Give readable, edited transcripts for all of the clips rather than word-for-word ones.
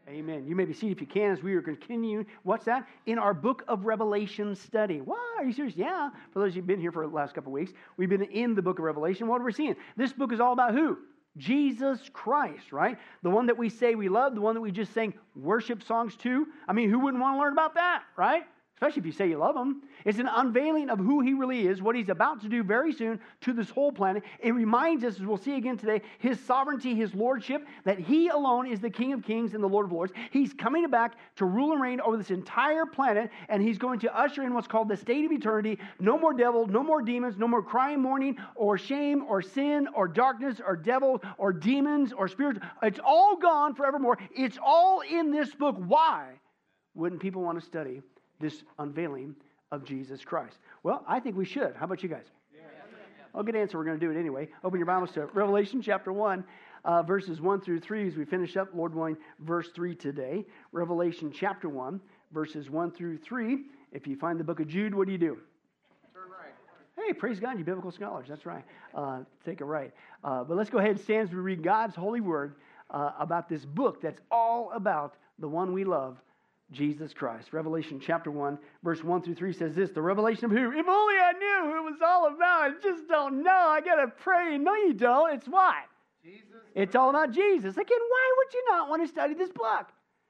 Amen. You may be seated if you can as we are continuing. What's that? In our book of Revelation study. What? Are you serious? Yeah. For those of you who've been here for the last couple of weeks, we've been in the book of Revelation. What are we seeing? This book is all about who? Jesus Christ, right? The one that we say we love, the one that we just sang worship songs to. I mean, who wouldn't want to learn about that, right? Especially if you say you love him. It's an unveiling of who he really is, what he's about to do very soon to this whole planet. It reminds us, as we'll see again today, his sovereignty, his lordship, that he alone is the King of Kings and the Lord of Lords. He's coming back to rule and reign over this entire planet, and he's going to usher in what's called the state of eternity. No more devil, no more demons, no more crying, mourning, or shame, or sin, or darkness, or devil, or demons, or spirits. It's all gone forevermore. It's all in this book. Why wouldn't people want to study this unveiling of Jesus Christ? Well, I think we should. How about you guys? I'll get an answer. We're going to do it anyway. Open your Bibles to Revelation chapter 1, verses 1 through 3 as we finish up, Lord willing, verse 3 today. Revelation chapter 1, verses 1 through 3. If you find the book of Jude, what do? Turn right. Hey, praise God, you biblical scholars. That's right. Take it right. But let's go ahead and stand as we read God's holy word about this book that's all about the one we love, Jesus Christ. Revelation chapter 1, verse 1 through 3 says this, the revelation of who? If only I knew who it was all about. I just don't know. I got to pray. No, you don't. It's what? Jesus. It's all about Jesus. Again, why would you not want to study this book?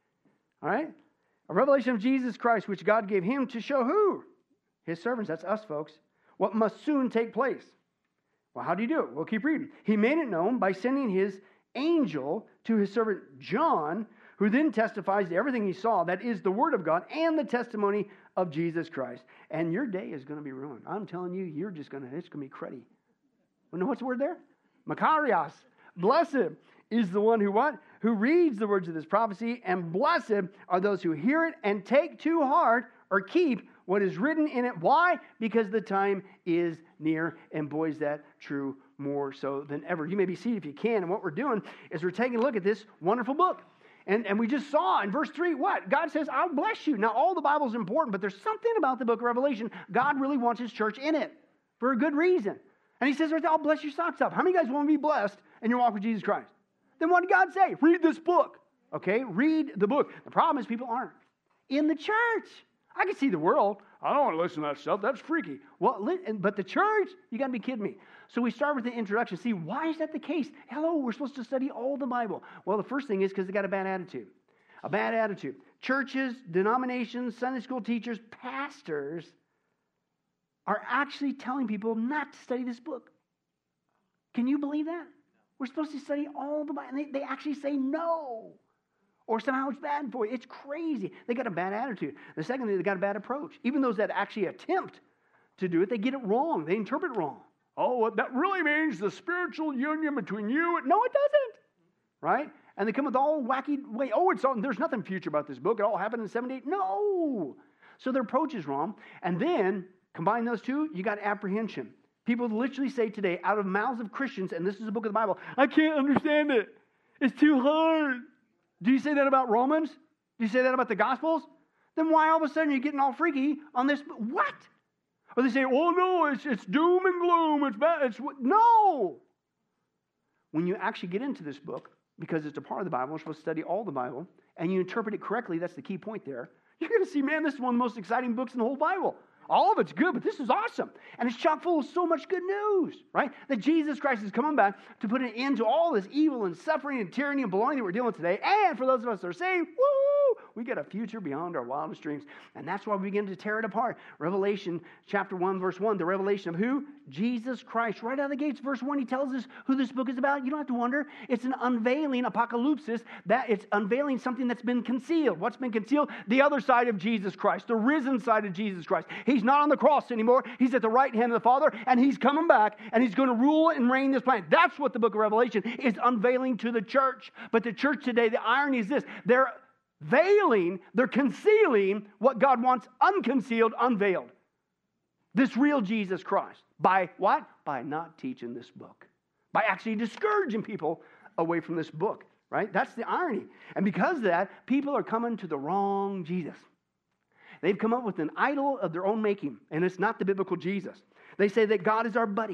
All right? A revelation of Jesus Christ, which God gave him to show who? His servants. That's us, folks. What must soon take place. Well, how do you do it? We'll keep reading. He made it known by sending his angel to his servant John, who then testifies to everything he saw, that is the word of God and the testimony of Jesus Christ. And your day is going to be ruined. I'm telling you, it's going to be cruddy. You know what's the word there? Makarios. Blessed is the one who what? Who reads the words of this prophecy, and blessed are those who hear it and take to heart or keep what is written in it. Why? Because the time is near, and boy, is that true more so than ever. You may be seated if you can, and what we're doing is we're taking a look at this wonderful book. And we just saw in verse 3, what? God says, I'll bless you. Now, all the Bible is important, but there's something about the book of Revelation. God really wants his church in it for a good reason. And he says, I'll bless your socks up. How many guys want to be blessed in your walk with Jesus Christ? Then what did God say? Read this book. Okay, read the book. The problem is people aren't in the church. I can see the world. I don't want to listen to that stuff. That's freaky. Well, but the church, you got to be kidding me. So we start with the introduction. See, why is that the case? Hello, we're supposed to study all the Bible. Well, the first thing is because they got a bad attitude. A bad attitude. Churches, denominations, Sunday school teachers, pastors are actually telling people not to study this book. Can you believe that? We're supposed to study all the Bible. And they actually say no. Or somehow it's bad for you. It's crazy. They got a bad attitude. The second thing, they got a bad approach. Even those that actually attempt to do it, they get it wrong. They interpret wrong. Oh, that really means the spiritual union between you. No, it doesn't. Right? And they come with all wacky way. Oh, there's nothing future about this book. It all happened in 78. No. So their approach is wrong. And then combine those two, you got apprehension. People literally say today, out of mouths of Christians, and this is the book of the Bible, I can't understand it. It's too hard. Do you say that about Romans? Do you say that about the Gospels? Then why all of a sudden you're getting all freaky on this? What? Or they say, oh no, it's doom and gloom. It's bad. No. When you actually get into this book, because it's a part of the Bible, we're supposed to study all the Bible, and you interpret it correctly, that's the key point there, you're going to see, man, this is one of the most exciting books in the whole Bible. All of it's good, but this is awesome. And it's chock full of so much good news, right? That Jesus Christ is coming back to put an end to all this evil and suffering and tyranny and baloney that we're dealing with today. And for those of us that are saved, woo, we got a future beyond our wildest dreams. And that's why we begin to tear it apart. Revelation chapter 1, verse 1, the revelation of who? Jesus Christ. Right out of the gates, verse 1, he tells us who this book is about. You don't have to wonder. It's an unveiling, apocalypsis, that it's unveiling something that's been concealed. What's been concealed? The other side of Jesus Christ, the risen side of Jesus Christ. He's not on the cross anymore. He's at the right hand of the Father, and he's coming back, and he's going to rule and reign this planet. That's what the book of Revelation is unveiling to the church. But the church today, the irony is this. They're veiling, they're concealing what God wants unconcealed, unveiled. This real Jesus Christ. By what? By not teaching this book. By actually discouraging people away from this book. Right? That's the irony. And because of that, people are coming to the wrong Jesus. They've come up with an idol of their own making, and it's not the biblical Jesus. They say that God is our buddy.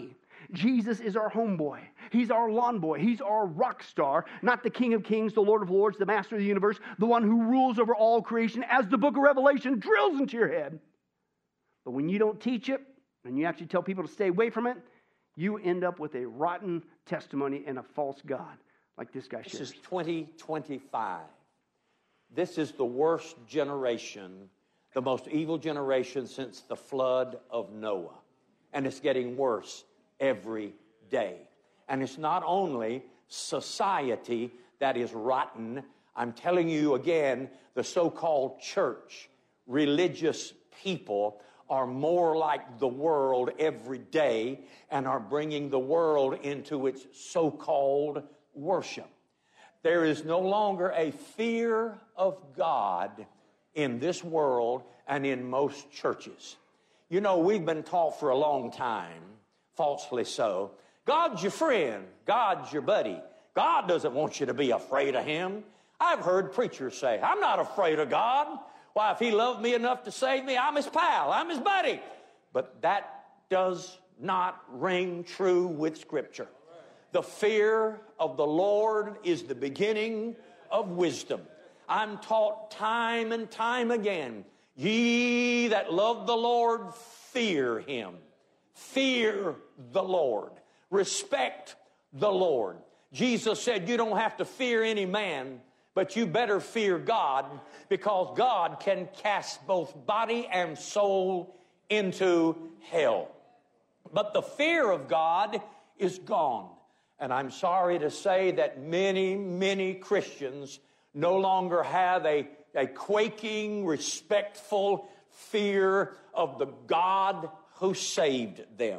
Jesus is our homeboy. He's our lawn boy. He's our rock star, not the King of Kings, the Lord of Lords, the Master of the universe, the one who rules over all creation as the book of Revelation drills into your head. But when you don't teach it, and you actually tell people to stay away from it, you end up with a rotten testimony and a false God, like this guy shares. This is 2025. This is the worst generation, the most evil generation since the flood of Noah. And it's getting worse every day. And it's not only society that is rotten. I'm telling you again, the so-called church, religious people are more like the world every day and are bringing the world into its so-called worship. There is no longer a fear of God in this world and in most churches. You know, we've been taught for a long time, falsely so, God's your friend, God's your buddy. God doesn't want you to be afraid of Him. I've heard preachers say, I'm not afraid of God. Why, if He loved me enough to save me, I'm His pal, I'm His buddy. But that does not ring true with Scripture. The fear of the Lord is the beginning of wisdom. I'm taught time and time again, ye that love the Lord, fear Him. Fear the Lord. Respect the Lord. Jesus said you don't have to fear any man, but you better fear God, because God can cast both body and soul into hell. But the fear of God is gone. And I'm sorry to say that many, many Christians no longer have a quaking, respectful fear of the God who saved them.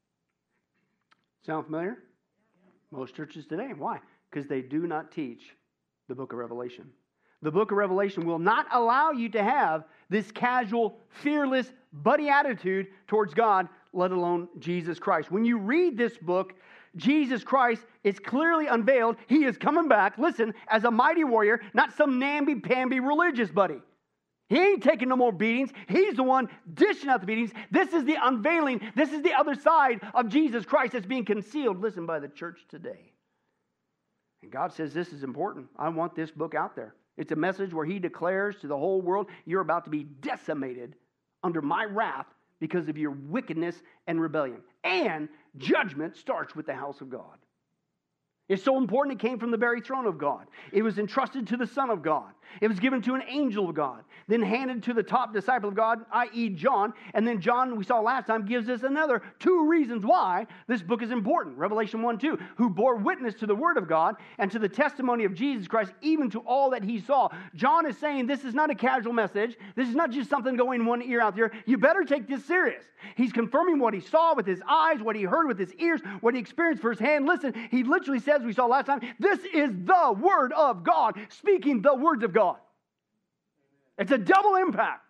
Sound familiar? Most churches today. Why? Because they do not teach the book of Revelation. The book of Revelation will not allow you to have this casual, fearless, buddy attitude towards God, let alone Jesus Christ. When you read this book, Jesus Christ is clearly unveiled. He is coming back, listen, as a mighty warrior, not some namby-pamby religious buddy. He ain't taking no more beatings. He's the one dishing out the beatings. This is the unveiling. This is the other side of Jesus Christ that's being concealed, listen, by the church today. And God says this is important. I want this book out there. It's a message where He declares to the whole world, you're about to be decimated under my wrath because of your wickedness and rebellion. And judgment starts with the house of God. It's so important it came from the very throne of God. It was entrusted to the Son of God. It was given to an angel of God, then handed to the top disciple of God, i.e. John. And then John, we saw last time, gives us another 2 reasons why this book is important. Revelation 1:2, who bore witness to the word of God and to the testimony of Jesus Christ, even to all that he saw. John is saying this is not a casual message. This is not just something going one ear out there. You better take this serious. He's confirming what he saw with his eyes, what he heard with his ears, what he experienced firsthand. Listen, he literally says, we saw last time, this is the word of God, speaking the words of God. It's a double impact.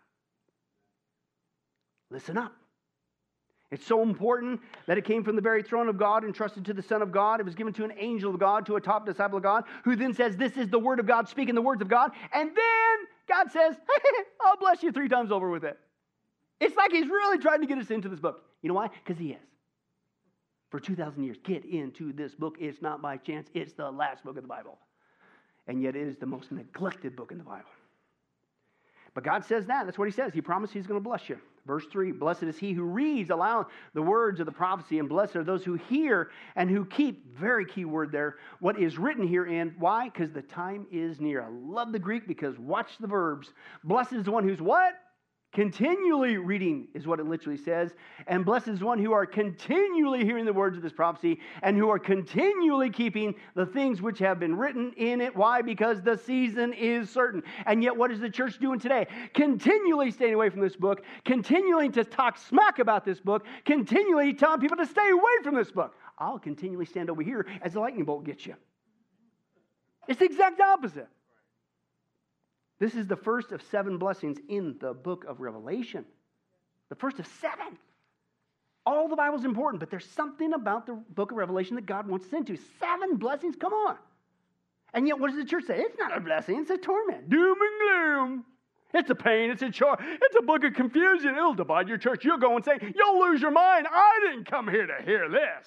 Listen up. It's so important that it came from the very throne of God, entrusted to the Son of God. It was given to an angel of God, to a top disciple of God, who then says, this is the word of God, speaking the words of God. And then God says, I'll bless you 3 times over with it. It's like he's really trying to get us into this book. You know why? Because he is. For 2,000 years, get into this book. It's not by chance. It's the last book of the Bible. And yet it is the most neglected book in the Bible. But God says that. That's what he says. He promised he's going to bless you. Verse 3, blessed is he who reads aloud the words of the prophecy, and blessed are those who hear and who keep, very key word there, what is written herein. Why? Because the time is near. I love the Greek because watch the verbs. Blessed is the one who's what? Continually reading is what it literally says. And blessed is one who are continually hearing the words of this prophecy and who are continually keeping the things which have been written in it. Why? Because the season is certain. And yet what is the church doing today? Continually staying away from this book, continuing to talk smack about this book, continually telling people to stay away from this book. I'll continually stand over here as the lightning bolt gets you. It's the exact opposite. This is the first of 7 blessings in the book of Revelation. The first of 7. All the Bible's important, but there's something about the book of Revelation that God wants us into. 7 blessings? Come on. And yet, what does the church say? It's not a blessing, it's a torment. Doom and gloom. It's a pain. It's a chore. It's a book of confusion. It'll divide your church. You'll go and say, you'll lose your mind. I didn't come here to hear this.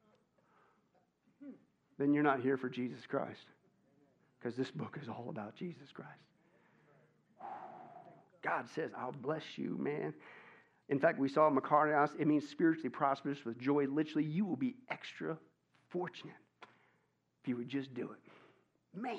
Then you're not here for Jesus Christ. Because this book is all about Jesus Christ. God says, I'll bless you, man. In fact, we saw Makarios. It means spiritually prosperous with joy. Literally, you will be extra fortunate if you would just do it. Man.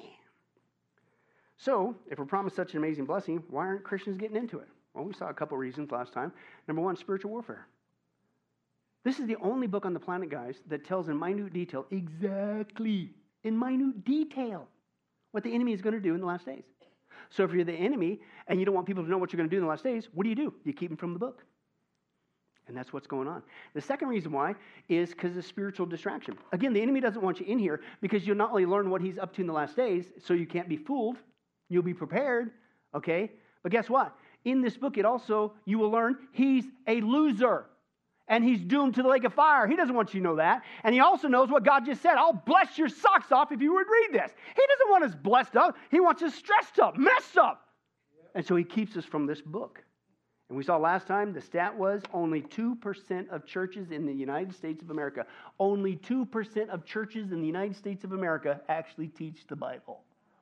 So, if we're promised such an amazing blessing, why aren't Christians getting into it? Well, we saw a couple reasons last time. Number one, spiritual warfare. This is the only book on the planet, guys, that tells in minute detail, exactly, in minute detail, what the enemy is going to do in the last days. So if you're the enemy and you don't want people to know what you're going to do in the last days, what do? You keep them from the book. And that's what's going on. The second reason why is because of spiritual distraction. Again, the enemy doesn't want you in here because you'll not only learn what he's up to in the last days, so you can't be fooled. You'll be prepared, okay? But guess what? In this book, you will learn he's a loser. And he's doomed to the lake of fire. He doesn't want you to know that. And he also knows what God just said. I'll bless your socks off if you would read this. He doesn't want us blessed up. He wants us stressed up, messed up. And so he keeps us from this book. And we saw last time the stat was only 2% of churches in the United States of America, only 2% of churches in the United States of America actually teach the Bible,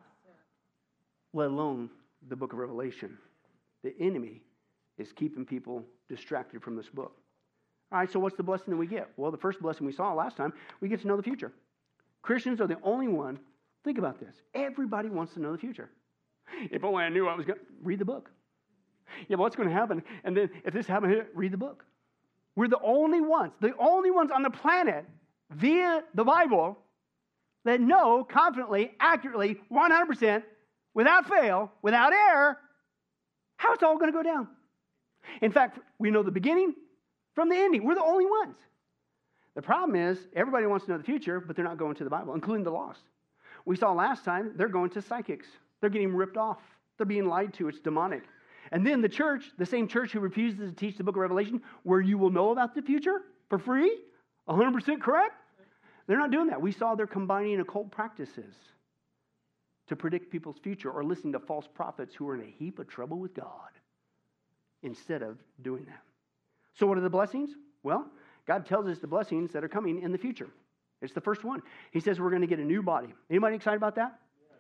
let alone the book of Revelation. The enemy is keeping people distracted from this book. All right, so what's the blessing that we get? Well, the first blessing we saw last time, we get to know the future. Christians are the only one. Think about this. Everybody wants to know the future. If only I knew I was going to read the book. Yeah, but what's going to happen? And then if this happened here, read the book. We're the only ones on the planet via the Bible that know confidently, accurately, 100%, without fail, without error, how it's all going to go down. In fact, we know the beginning from the ending. We're the only ones. The problem is, everybody wants to know the future, but they're not going to the Bible, including the lost. We saw last time, they're going to psychics. They're getting ripped off. They're being lied to. It's demonic. And then the church, the same church who refuses to teach the book of Revelation, where you will know about the future for free, 100% correct, they're not doing that. We saw they're combining occult practices to predict people's future or listening to false prophets who are in a heap of trouble with God instead of doing that. So what are the blessings? Well, God tells us the blessings that are coming in the future. It's the first one. He says we're going to get a new body. Anybody excited about that?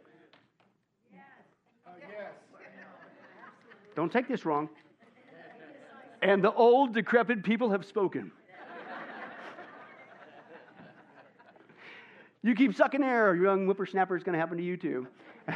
Yes. Don't take this wrong. And the old, decrepit people have spoken. You keep sucking air, young whippersnapper, it's going to happen to you too.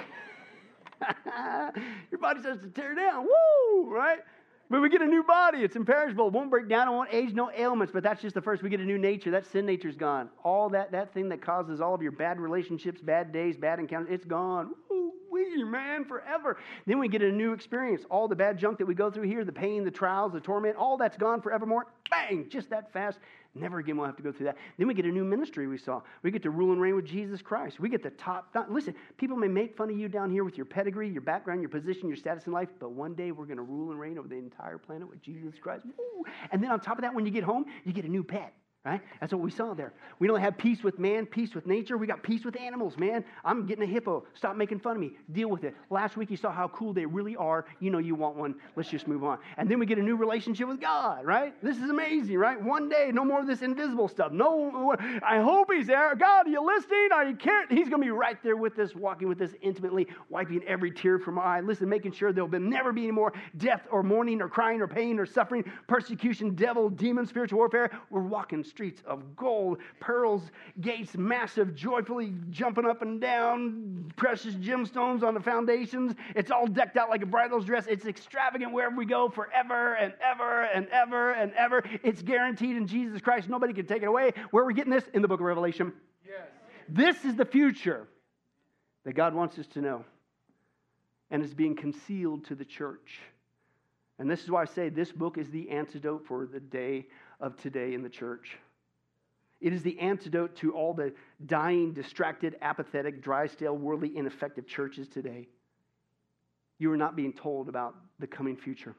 Your body starts to tear down. Woo! Right? But we get a new body. It's imperishable. It won't break down. It won't age. No ailments. But that's just the first. We get a new nature. That sin nature's gone. All that thing that causes all of your bad relationships, bad days, bad encounters, it's gone. Woo-wee, man, forever. Then we get a new experience. All the bad junk that we go through here, the pain, the trials, the torment, all that's gone forevermore. Bang! Just that fast. Never again we'll have to go through that. Then we get a new ministry we saw. We get to rule and reign with Jesus Christ. We get the top. Listen, people may make fun of you down here with your pedigree, your background, your position, your status in life, but one day we're going to rule and reign over the entire planet with Jesus Christ. Woo! And then on top of that, when you get home, you get a new pet. Right? That's what we saw there. We don't have peace with man, peace with nature. We got peace with animals, man. I'm getting a hippo. Stop making fun of me. Deal with it. Last week you saw how cool they really are. You know you want one. Let's just move on. And then we get a new relationship with God, right? This is amazing, right? One day, no more of this invisible stuff. No, I hope he's there. God, are you listening? Are you caring? He's going to be right there with us, walking with us intimately, wiping every tear from our eye. Listen, making sure there'll never be any more death or mourning or crying or pain or suffering, persecution, devil, demon, spiritual warfare. We're walking streets of gold, pearls, gates, massive, joyfully jumping up and down, precious gemstones on the foundations. It's all decked out like a bridal dress. It's extravagant wherever we go forever and ever and ever and ever. It's guaranteed in Jesus Christ. Nobody can take it away. Where are we getting this? In the book of Revelation. Yes. This is the future that God wants us to know. And is being concealed to the church. And this is why I say this book is the antidote for the day of today in the church. It is the antidote to all the dying, distracted, apathetic, dry, stale, worldly, ineffective churches today. You are not being told about the coming future.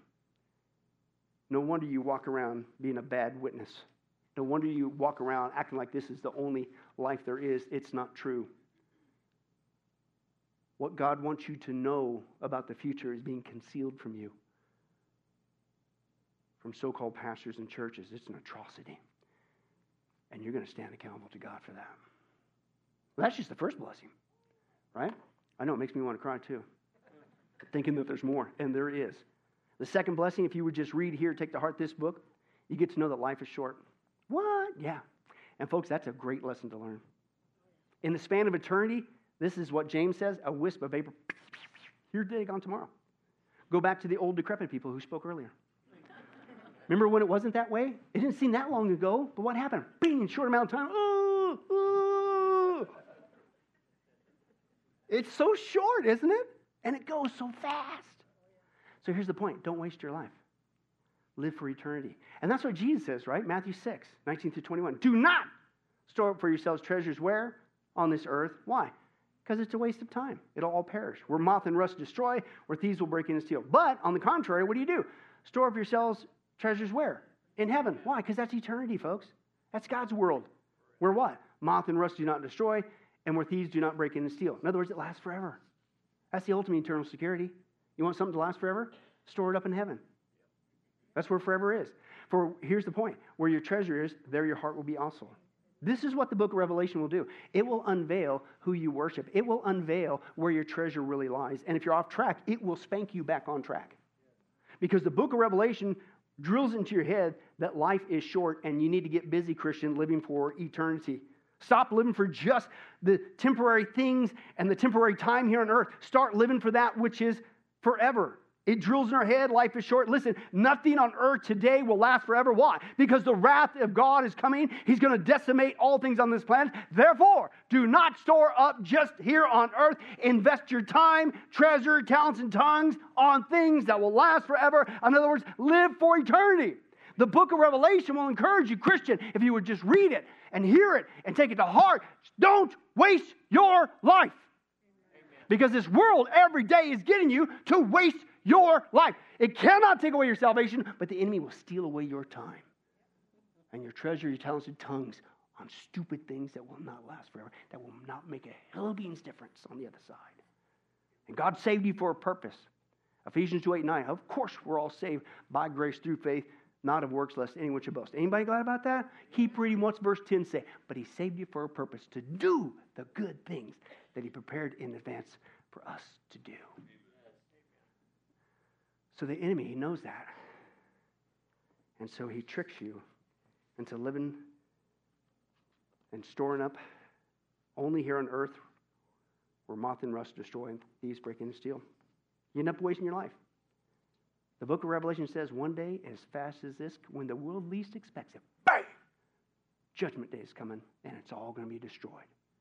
No wonder you walk around being a bad witness. No wonder you walk around acting like this is the only life there is. It's not true. what God wants you to know about the future is being concealed from you, from so-called pastors and churches. It's an atrocity. And you're going to stand accountable to God for that. Well, that's just the first blessing, right? I know it makes me want to cry too, thinking that there's more, and there is. The second blessing, if you would just read here, take to heart this book, you get to know that life is short. What? Yeah. And folks, that's a great lesson to learn. In the span of eternity, this is what James says, a wisp of vapor. Here today, gone tomorrow. Go back to the old decrepit people who spoke earlier. Remember when it wasn't that way? It didn't seem that long ago, but what happened? Bing, short amount of time. Ooh, ooh. It's so short, isn't it? And it goes so fast. So here's the point. Don't waste your life. Live for eternity. And that's what Jesus says, right? Matthew 6, 19 through 21. Do not store up for yourselves treasures where? On this earth. Why? Because it's a waste of time. It'll all perish. Where moth and rust destroy, where thieves will break in and steal. But on the contrary, what do? Store up yourselves treasures where? In heaven. Why? Because that's eternity, folks. That's God's world. Where what? Moth and rust do not destroy, and where thieves do not break in and steal. In other words, it lasts forever. That's the ultimate eternal security. You want something to last forever? Store it up in heaven. That's where forever is. For here's the point. Where your treasure is, there your heart will be also. This is what the book of Revelation will do. It will unveil who you worship. It will unveil where your treasure really lies. And if you're off track, it will spank you back on track. Because the book of Revelation drills into your head that life is short and you need to get busy, Christian, living for eternity. Stop living for just the temporary things and the temporary time here on earth. Start living for that which is forever. It drills in our head, life is short. Listen, nothing on earth today will last forever. Why? Because the wrath of God is coming. He's going to decimate all things on this planet. Therefore, do not store up just here on earth. Invest your time, treasure, talents, and tongues on things that will last forever. In other words, live for eternity. The book of Revelation will encourage you, Christian, if you would just read it and hear it and take it to heart. Don't waste your life. Because this world every day is getting you to waste your life. It cannot take away your salvation, but the enemy will steal away your time and your treasure, your talents, and tongues on stupid things that will not last forever, that will not make a hill of beans difference on the other side. And God saved you for a purpose. Ephesians 2:8-9. Of course, we're all saved by grace through faith, not of works, lest anyone should boast. Anybody glad about that? Keep reading. What's verse 10 say? But he saved you for a purpose, to do the good things that he prepared in advance for us to do. So the enemy, he knows that. And so he tricks you into living and storing up only here on earth where moth and rust destroy and thieves break in and steal. You end up wasting your life. The book of Revelation says one day, as fast as this, when the world least expects it, bang! Judgment day is coming, and it's all going to be destroyed.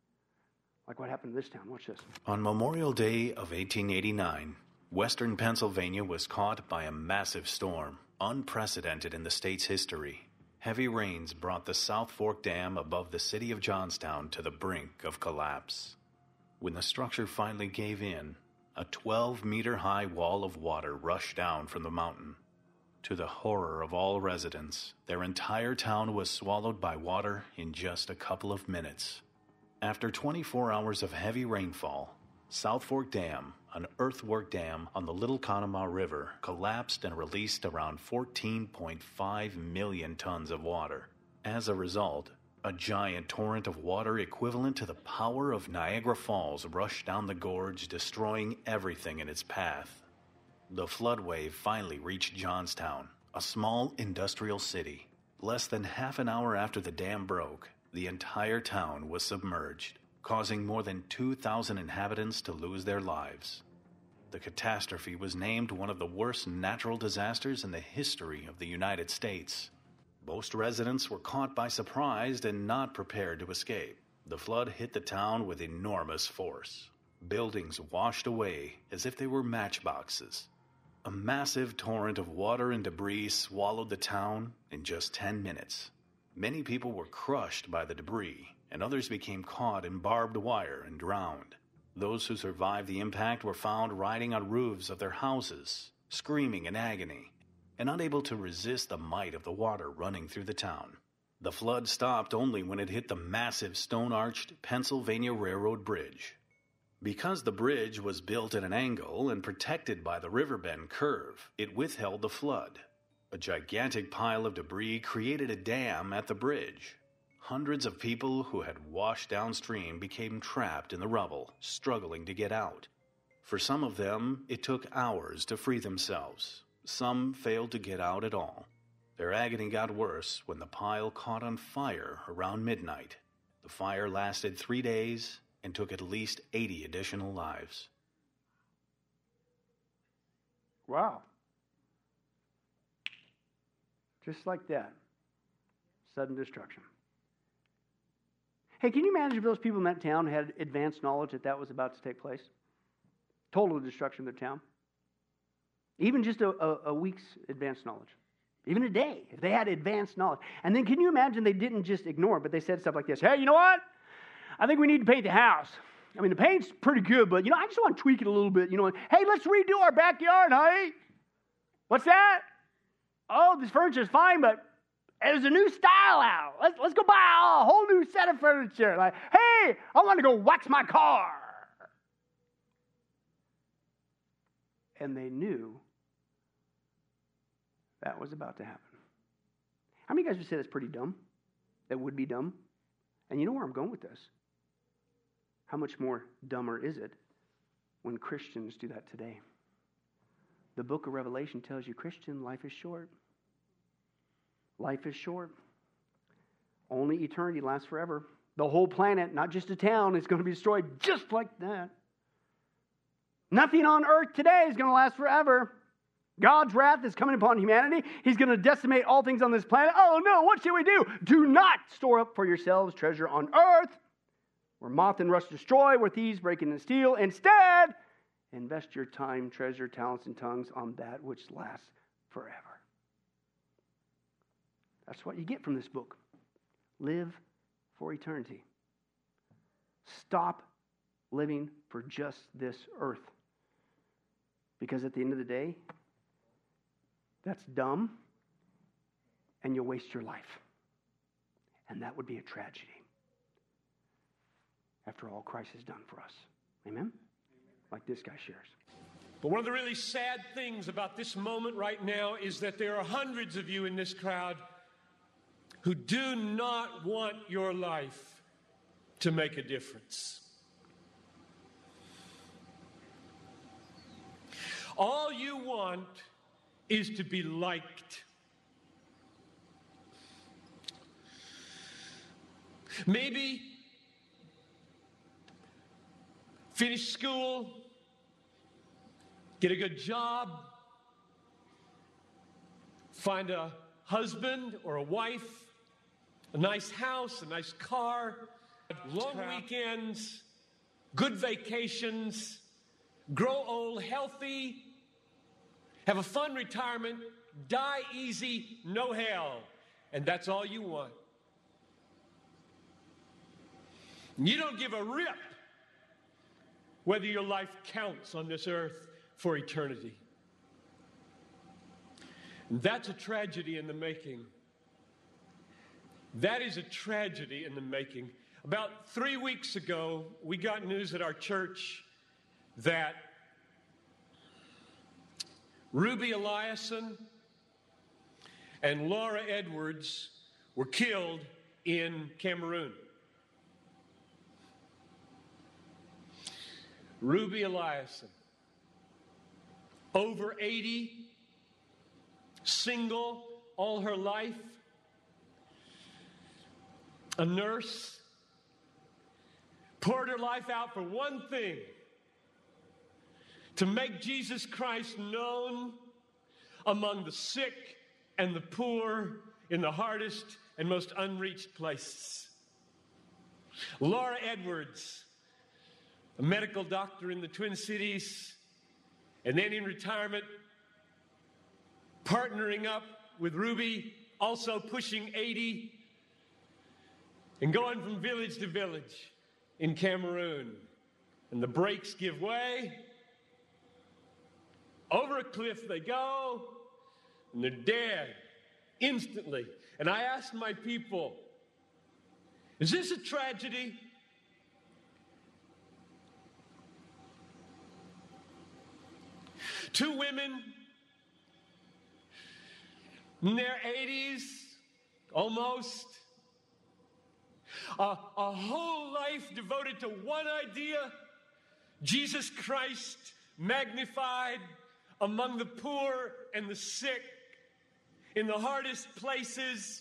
Like what happened to this town. Watch this. On Memorial Day of 1889, Western Pennsylvania was caught by a massive storm, unprecedented in the state's history. Heavy rains brought the South Fork Dam above the city of Johnstown to the brink of collapse. When the structure finally gave in, a 12-meter-high wall of water rushed down from the mountain. To the horror of all residents, their entire town was swallowed by water in just a couple of minutes. After 24 hours of heavy rainfall, South Fork Dam, an earthwork dam on the Little Conemaugh River, collapsed and released around 14.5 million tons of water. As a result, a giant torrent of water equivalent to the power of Niagara Falls rushed down the gorge, destroying everything in its path. The flood wave finally reached Johnstown, a small industrial city. Less than half an hour after the dam broke, the entire town was submerged, causing more than 2,000 inhabitants to lose their lives. The catastrophe was named one of the worst natural disasters in the history of the United States. Most residents were caught by surprise and not prepared to escape. The flood hit the town with enormous force. Buildings washed away as if they were matchboxes. A massive torrent of water and debris swallowed the town in just 10 minutes. Many people were crushed by the debris, and others became caught in barbed wire and drowned. Those who survived the impact were found riding on roofs of their houses, screaming in agony, and unable to resist the might of the water running through the town. The flood stopped only when it hit the massive stone-arched Pennsylvania Railroad Bridge. Because the bridge was built at an angle and protected by the riverbend curve, it withheld the flood. A gigantic pile of debris created a dam at the bridge. Hundreds of people who had washed downstream became trapped in the rubble, struggling to get out. For some of them, it took hours to free themselves. Some failed to get out at all. Their agony got worse when the pile caught on fire around midnight. The fire lasted 3 days and took at least 80 additional lives. Wow. Just like that. Sudden destruction. Hey, can you imagine if those people in that town had advanced knowledge that was about to take place? Total destruction of the town. Even just a week's advanced knowledge. Even a day, if they had advanced knowledge. And then can you imagine they didn't just ignore it, but they said stuff like this. Hey, you know what? I think we need to paint the house. I mean, the paint's pretty good, but, I just want to tweak it a little bit. Hey, let's redo our backyard, honey. What's that? Oh, this furniture's fine, but there's a new style out. Let's go buy a whole new set of furniture. Like, hey, I want to go wax my car. And they knew that was about to happen. How many of you guys would say that's pretty dumb? That would be dumb? And you know where I'm going with this? How much more dumber is it when Christians do that today? The book of Revelation tells you, Christian, life is short. Life is short. Only eternity lasts forever. The whole planet, not just a town, is going to be destroyed just like that. Nothing on earth today is going to last forever. God's wrath is coming upon humanity. He's going to decimate all things on this planet. Oh no, what should we do? Do not store up for yourselves treasure on earth, where moth and rust destroy, where thieves break in and steal. Instead, invest your time, treasure, talents, and tongues on that which lasts forever. That's what you get from this book. Live for eternity. Stop living for just this earth. Because at the end of the day, that's dumb, and you'll waste your life. And that would be a tragedy. After all Christ has done for us. Amen? Like this guy shares. But one of the really sad things about this moment right now is that there are hundreds of you in this crowd who do not want your life to make a difference. All you want is to be liked. Maybe finish school, get a good job, find a husband or a wife, a nice house, a nice car, long weekends, good vacations, grow old healthy, have a fun retirement, die easy, no hell. And that's all you want. And you don't give a rip whether your life counts on this earth for eternity. And that's a tragedy in the making. That is a tragedy in the making. About 3 weeks ago, we got news at our church that Ruby Eliason and Laura Edwards were killed in Cameroon. Ruby Eliason, over 80, single all her life, a nurse, poured her life out for one thing: to make Jesus Christ known among the sick and the poor in the hardest and most unreached places. Laura Edwards, a medical doctor in the Twin Cities, and then in retirement, partnering up with Ruby, also pushing 80, and going from village to village in Cameroon. And the brakes give way. Over a cliff they go, and they're dead instantly. And I asked my people, is this a tragedy? Two women in their 80s, almost. A whole life devoted to one idea: Jesus Christ magnified among the poor and the sick, in the hardest places.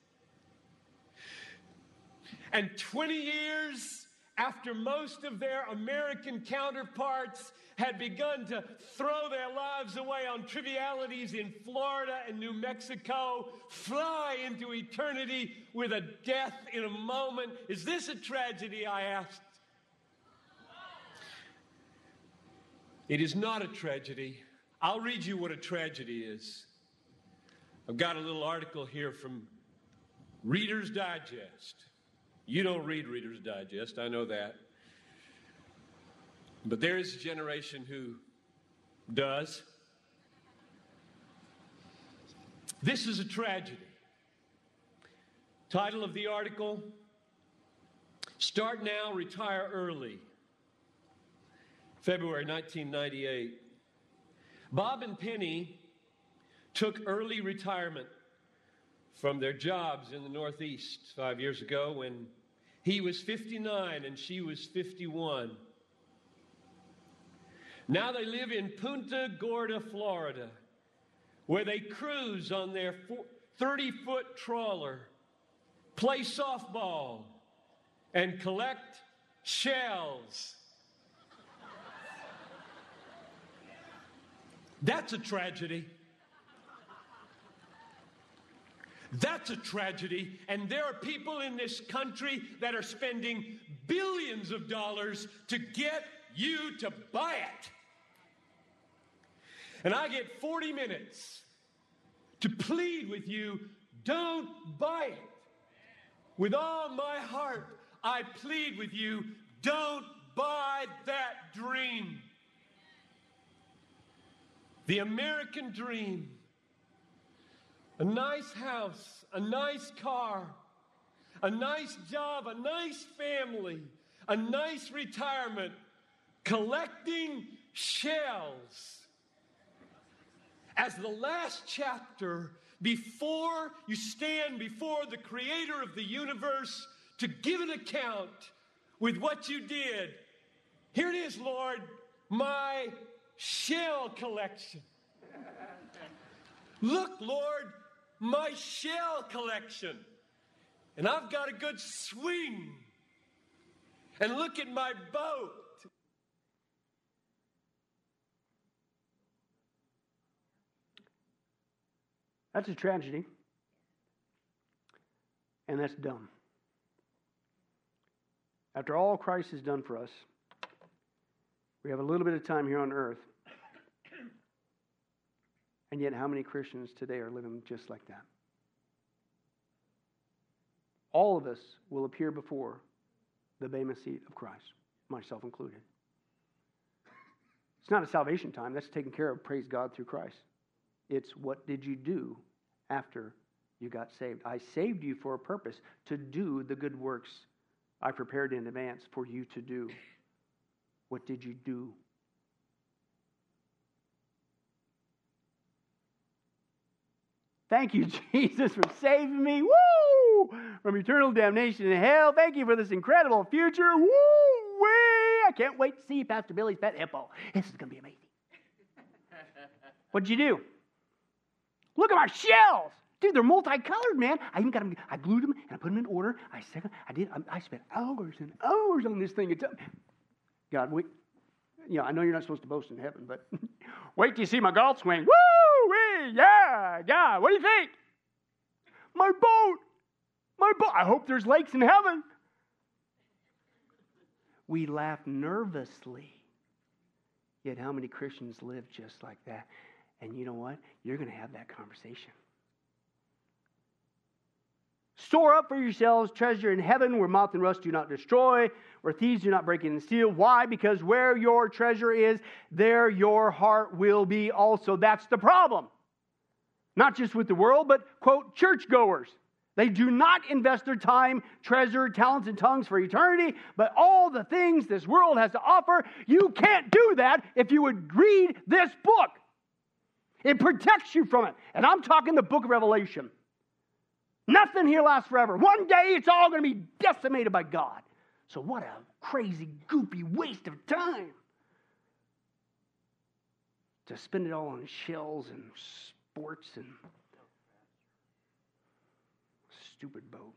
And 20 years after most of their American counterparts had begun to throw their lives away on trivialities in Florida and New Mexico, fly into eternity with a death in a moment. Is this a tragedy, I asked? It is not a tragedy. I'll read you what a tragedy is. I've got a little article here from Reader's Digest. You don't read Reader's Digest, I know that. But there is a generation who does. This is a tragedy. Title of the article: Start Now, Retire Early. February 1998. Bob and Penny took early retirement from their jobs in the Northeast 5 years ago when he was 59 and she was 51. Now they live in Punta Gorda, Florida, where they cruise on their 30-foot trawler, play softball, and collect shells. That's a tragedy. That's a tragedy. And there are people in this country that are spending billions of dollars to get you to buy it. And I get 40 minutes to plead with you, don't buy it. With all my heart, I plead with you, don't buy that dream. The American dream. A nice house, a nice car, a nice job, a nice family, a nice retirement, collecting shells. As the last chapter, before you stand before the Creator of the universe to give an account with what you did. Here it is, Lord, my shell collection. Look, Lord, my shell collection. And I've got a good swing. And look at my boat. That's a tragedy. And that's dumb. After all Christ has done for us, we have a little bit of time here on earth. And yet, how many Christians today are living just like that? All of us will appear before the Bema seat of Christ, myself included. It's not a salvation time. That's taken care of, praise God, through Christ. It's what did you do after you got saved? I saved you for a purpose, to do the good works I prepared in advance for you to do. What did you do? Thank you, Jesus, for saving me. Woo! From eternal damnation in hell. Thank you for this incredible future. Woo! Wee! I can't wait to see Pastor Billy's pet hippo. This is going to be amazing. What'd you do? Look at my shells. Dude, they're multicolored, man. I even got them. I glued them and I put them in order. I spent hours and hours on this thing. God, I know you're not supposed to boast in heaven, but wait till you see my golf swing. Woo! Yeah, God, what do you think? My boat. I hope there's lakes in heaven. We laugh nervously. Yet how many Christians live just like that? And you know what? You're going to have that conversation. Store up for yourselves treasure in heaven where moth and rust do not destroy, where thieves do not break in and steal. Why? Because where your treasure is, there your heart will be also. That's the problem. Not just with the world, but, quote, churchgoers. They do not invest their time, treasure, talents, and tongues for eternity, but all the things this world has to offer. You can't do that if you would read this book. It protects you from it. And I'm talking the book of Revelation. Nothing here lasts forever. One day it's all going to be decimated by God. So what a crazy, goopy waste of time to spend it all on shells and sports and stupid boat.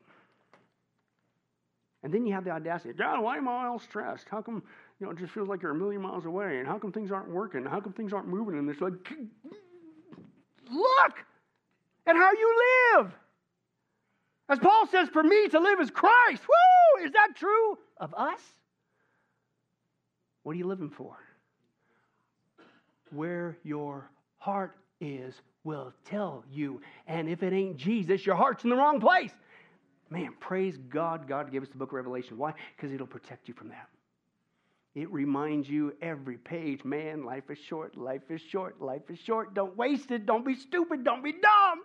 And then you have the audacity, God, why am I all stressed? How come, it just feels like you're a million miles away? And how come things aren't working? How come things aren't moving? And it's like, look at how you live. As Paul says, for me to live is Christ. Woo! Is that true of us? What are you living for? Where your heart is will tell you. And if it ain't Jesus, your heart's in the wrong place. Man, praise God. God gave us the book of Revelation. Why? Because it'll protect you from that. It reminds you every page, man, life is short, life is short, life is short. Don't waste it. Don't be stupid. Don't be dumb.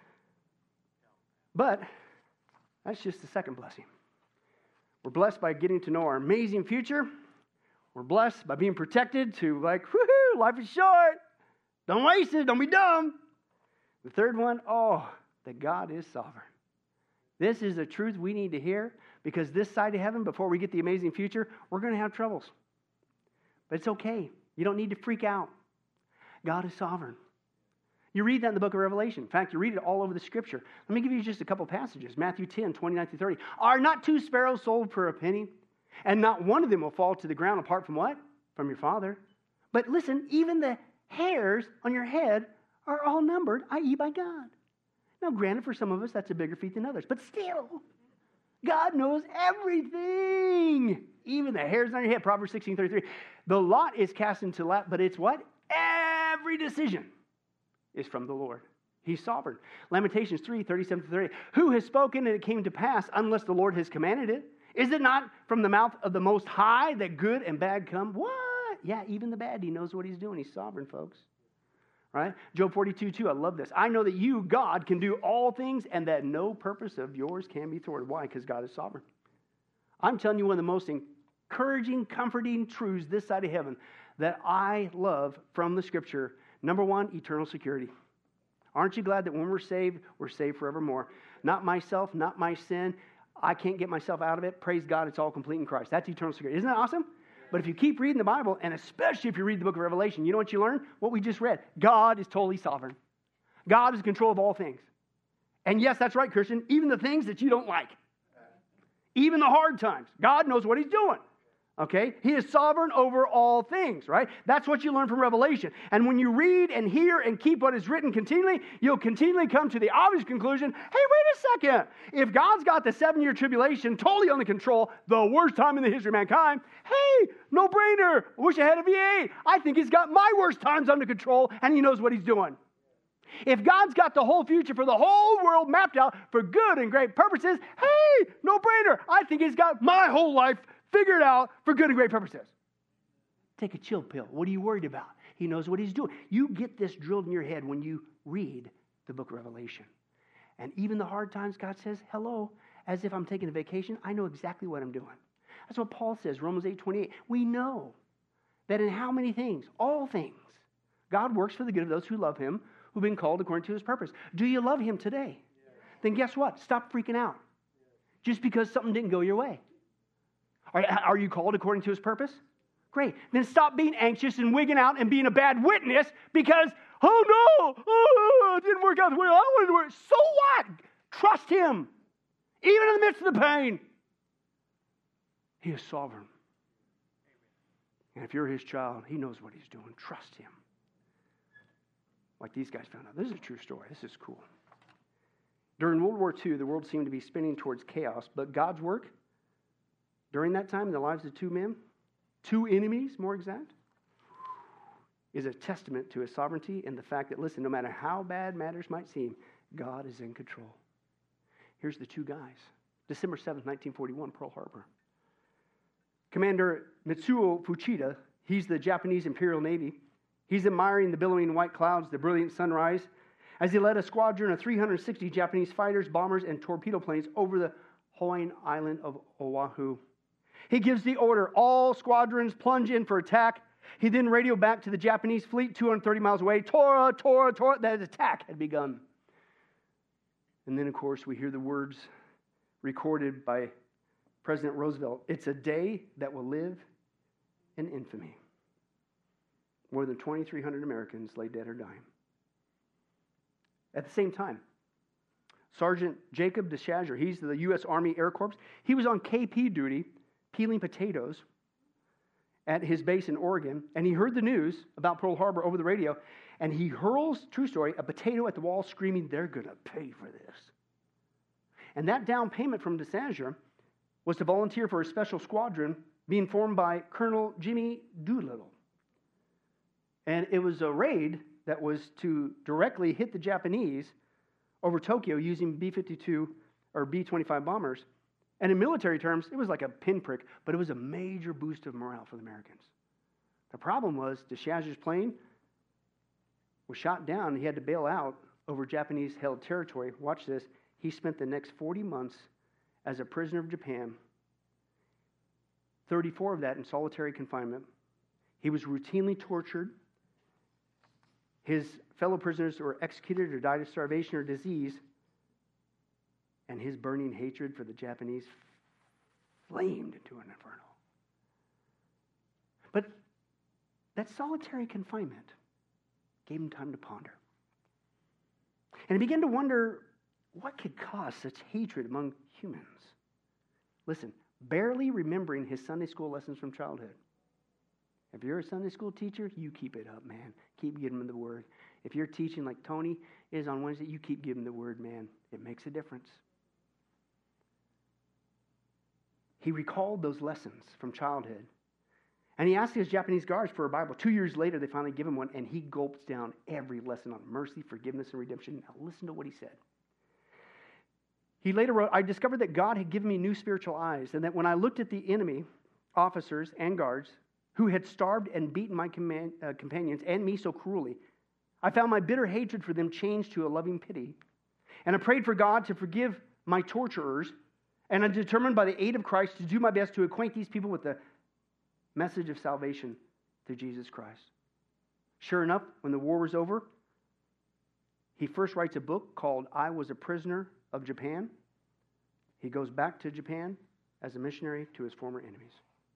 But that's just the second blessing. We're blessed by getting to know our amazing future. We're blessed by being protected to woohoo, life is short. Don't waste it. Don't be dumb. The third one, that God is sovereign. This is a truth we need to hear because this side of heaven, before we get the amazing future, we're going to have troubles. But it's okay. You don't need to freak out. God is sovereign. You read that in the book of Revelation. In fact, you read it all over the Scripture. Let me give you just a couple passages. Matthew 10, 29 through 30. Are not 2 sparrows sold for a penny? And not one of them will fall to the ground apart from what? From your Father. But listen, even the hairs on your head are all numbered, i.e. by God. Now, granted, for some of us, that's a bigger feat than others. But still, God knows everything. Even the hairs on your head. Proverbs 16:33. The lot is cast into lap, but it's what? Every decision is from the Lord. He's sovereign. Lamentations 3:37-30. Who has spoken and it came to pass unless the Lord has commanded it? Is it not from the mouth of the Most High that good and bad come? What? Yeah, even the bad, he knows what he's doing. He's sovereign, folks. Right? Job 42:2. I love this. I know that you, God, can do all things and that no purpose of yours can be thwarted. Why? Because God is sovereign. I'm telling you one of the most encouraging, comforting truths this side of heaven that I love from the Scripture. Number one, eternal security. Aren't you glad that when we're saved forevermore? Not myself, not my sin. I can't get myself out of it. Praise God, it's all complete in Christ. That's eternal security. Isn't that awesome? But if you keep reading the Bible, and especially if you read the book of Revelation, you know what you learn? What we just read. God is totally sovereign. God is in control of all things. And yes, that's right, Christian. Even the things that you don't like. Even the hard times. God knows what he's doing. Okay? He is sovereign over all things, right? That's what you learn from Revelation. And when you read and hear and keep what is written continually, you'll continually come to the obvious conclusion, hey, wait a second. If God's got the 7-year tribulation totally under control, the worst time in the history of mankind, hey, no brainer. I wish I had a V8. I think he's got my worst times under control and he knows what he's doing. If God's got the whole future for the whole world mapped out for good and great purposes, hey, no brainer. I think he's got my whole life figured out for good and great purposes. Take a chill pill. What are you worried about? He knows what he's doing. You get this drilled in your head when you read the book of Revelation. And even the hard times, God says, hello, as if I'm taking a vacation. I know exactly what I'm doing. That's what Paul says, Romans 8:28. We know that in how many things? All things. God works for the good of those who love him, who've been called according to his purpose. Do you love him today? Then guess what? Stop freaking out. Just because something didn't go your way. Are you called according to his purpose? Great. Then stop being anxious and wigging out and being a bad witness because, it didn't work out the way I wanted it to work. So what? Trust him. Even in the midst of the pain. He is sovereign. And if you're his child, he knows what he's doing. Trust him. Like these guys found out. This is a true story. This is cool. During World War II, the world seemed to be spinning towards chaos, but God's work during that time in the lives of 2 men, 2 enemies, more exact, is a testament to his sovereignty and the fact that, listen, no matter how bad matters might seem, God is in control. Here's the 2 guys. December 7th, 1941, Pearl Harbor. Commander Mitsuo Fuchida, he's the Japanese Imperial Navy. He's admiring the billowing white clouds, the brilliant sunrise, as he led a squadron of 360 Japanese fighters, bombers, and torpedo planes over the Hawaiian island of Oahu. He gives the order, all squadrons plunge in for attack. He then radioed back to the Japanese fleet 230 miles away, Tora, Tora, Tora, that attack had begun. And then, of course, we hear the words recorded by President Roosevelt. It's a day that will live in infamy. More than 2,300 Americans lay dead or dying. At the same time, Sergeant Jacob DeShazer, he's the U.S. Army Air Corps, he was on KP duty peeling potatoes at his base in Oregon, and he heard the news about Pearl Harbor over the radio, and he hurls, true story, a potato at the wall screaming, they're going to pay for this. And that down payment from DeShazer was to volunteer for a special squadron being formed by Colonel Jimmy Doolittle. And it was a raid that was to directly hit the Japanese over Tokyo using B-52 or B-25 bombers. And in military terms, it was like a pinprick, but it was a major boost of morale for the Americans. The problem was DeShazer's plane was shot down. He had to bail out over Japanese-held territory. Watch this. He spent the next 40 months as a prisoner of Japan, 34 of that in solitary confinement. He was routinely tortured. His fellow prisoners were executed or died of starvation or disease. And his burning hatred for the Japanese flamed into an inferno. But that solitary confinement gave him time to ponder. And he began to wonder, what could cause such hatred among humans? Listen, barely remembering his Sunday school lessons from childhood. If you're a Sunday school teacher, you keep it up, man. Keep giving them the word. If you're teaching like Tony is on Wednesday, you keep giving the word, man. It makes a difference. He recalled those lessons from childhood. And he asked his Japanese guards for a Bible. 2 years later, they finally give him one, and he gulps down every lesson on mercy, forgiveness, and redemption. Now listen to what he said. He later wrote, I discovered that God had given me new spiritual eyes, and that when I looked at the enemy, officers and guards, who had starved and beaten my companions and me so cruelly, I found my bitter hatred for them changed to a loving pity. And I prayed for God to forgive my torturers, and I determined by the aid of Christ to do my best to acquaint these people with the message of salvation through Jesus Christ. Sure enough, when the war was over, he first writes a book called I Was a Prisoner of Japan. He goes back to Japan as a missionary to his former enemies.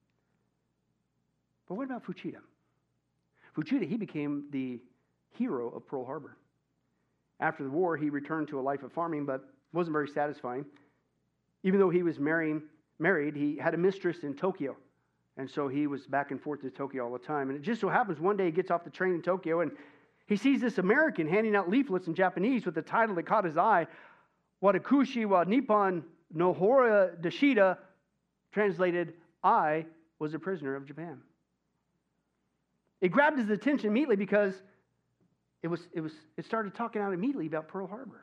But what about Fuchida? Fuchida, he became the hero of Pearl Harbor. After the war, he returned to a life of farming, but wasn't very satisfying. Even though he was married, he had a mistress in Tokyo. And so he was back and forth to Tokyo all the time. And it just so happens one day he gets off the train in Tokyo and he sees this American handing out leaflets in Japanese with the title that caught his eye, Watakushi wa Nippon no Hora Deshida, translated, I was a prisoner of Japan. It grabbed his attention immediately because it started talking out immediately about Pearl Harbor.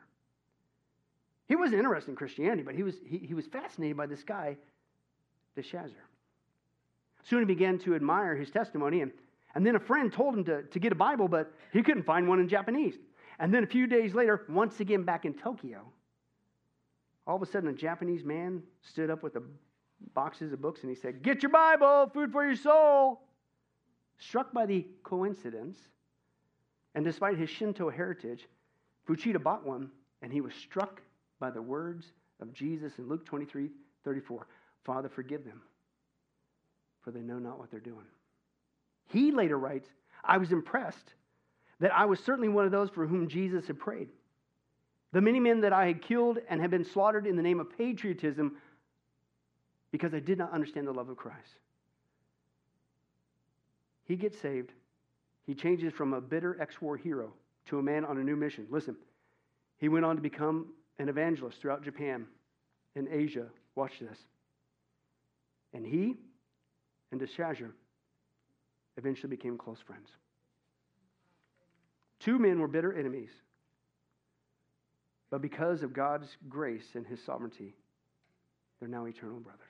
He wasn't interested in Christianity, but he was fascinated by this guy, DeShazer. Soon he began to admire his testimony, and then a friend told him to get a Bible, but he couldn't find one in Japanese. And then a few days later, once again back in Tokyo, all of a sudden a Japanese man stood up with the boxes of books and he said, "Get your Bible, food for your soul." Struck by the coincidence, and despite his Shinto heritage, Fuchida bought one, and he was struck by the words of Jesus in Luke 23:34. Father, forgive them, for they know not what they're doing. He later writes, I was impressed that I was certainly one of those for whom Jesus had prayed. The many men that I had killed and had been slaughtered in the name of patriotism because I did not understand the love of Christ. He gets saved. He changes from a bitter ex-war hero to a man on a new mission. Listen, he went on to become an evangelist throughout Japan and Asia. Watch this. And he and DeShazer eventually became close friends. Two men were bitter enemies, but because of God's grace and his sovereignty, they're now eternal brothers.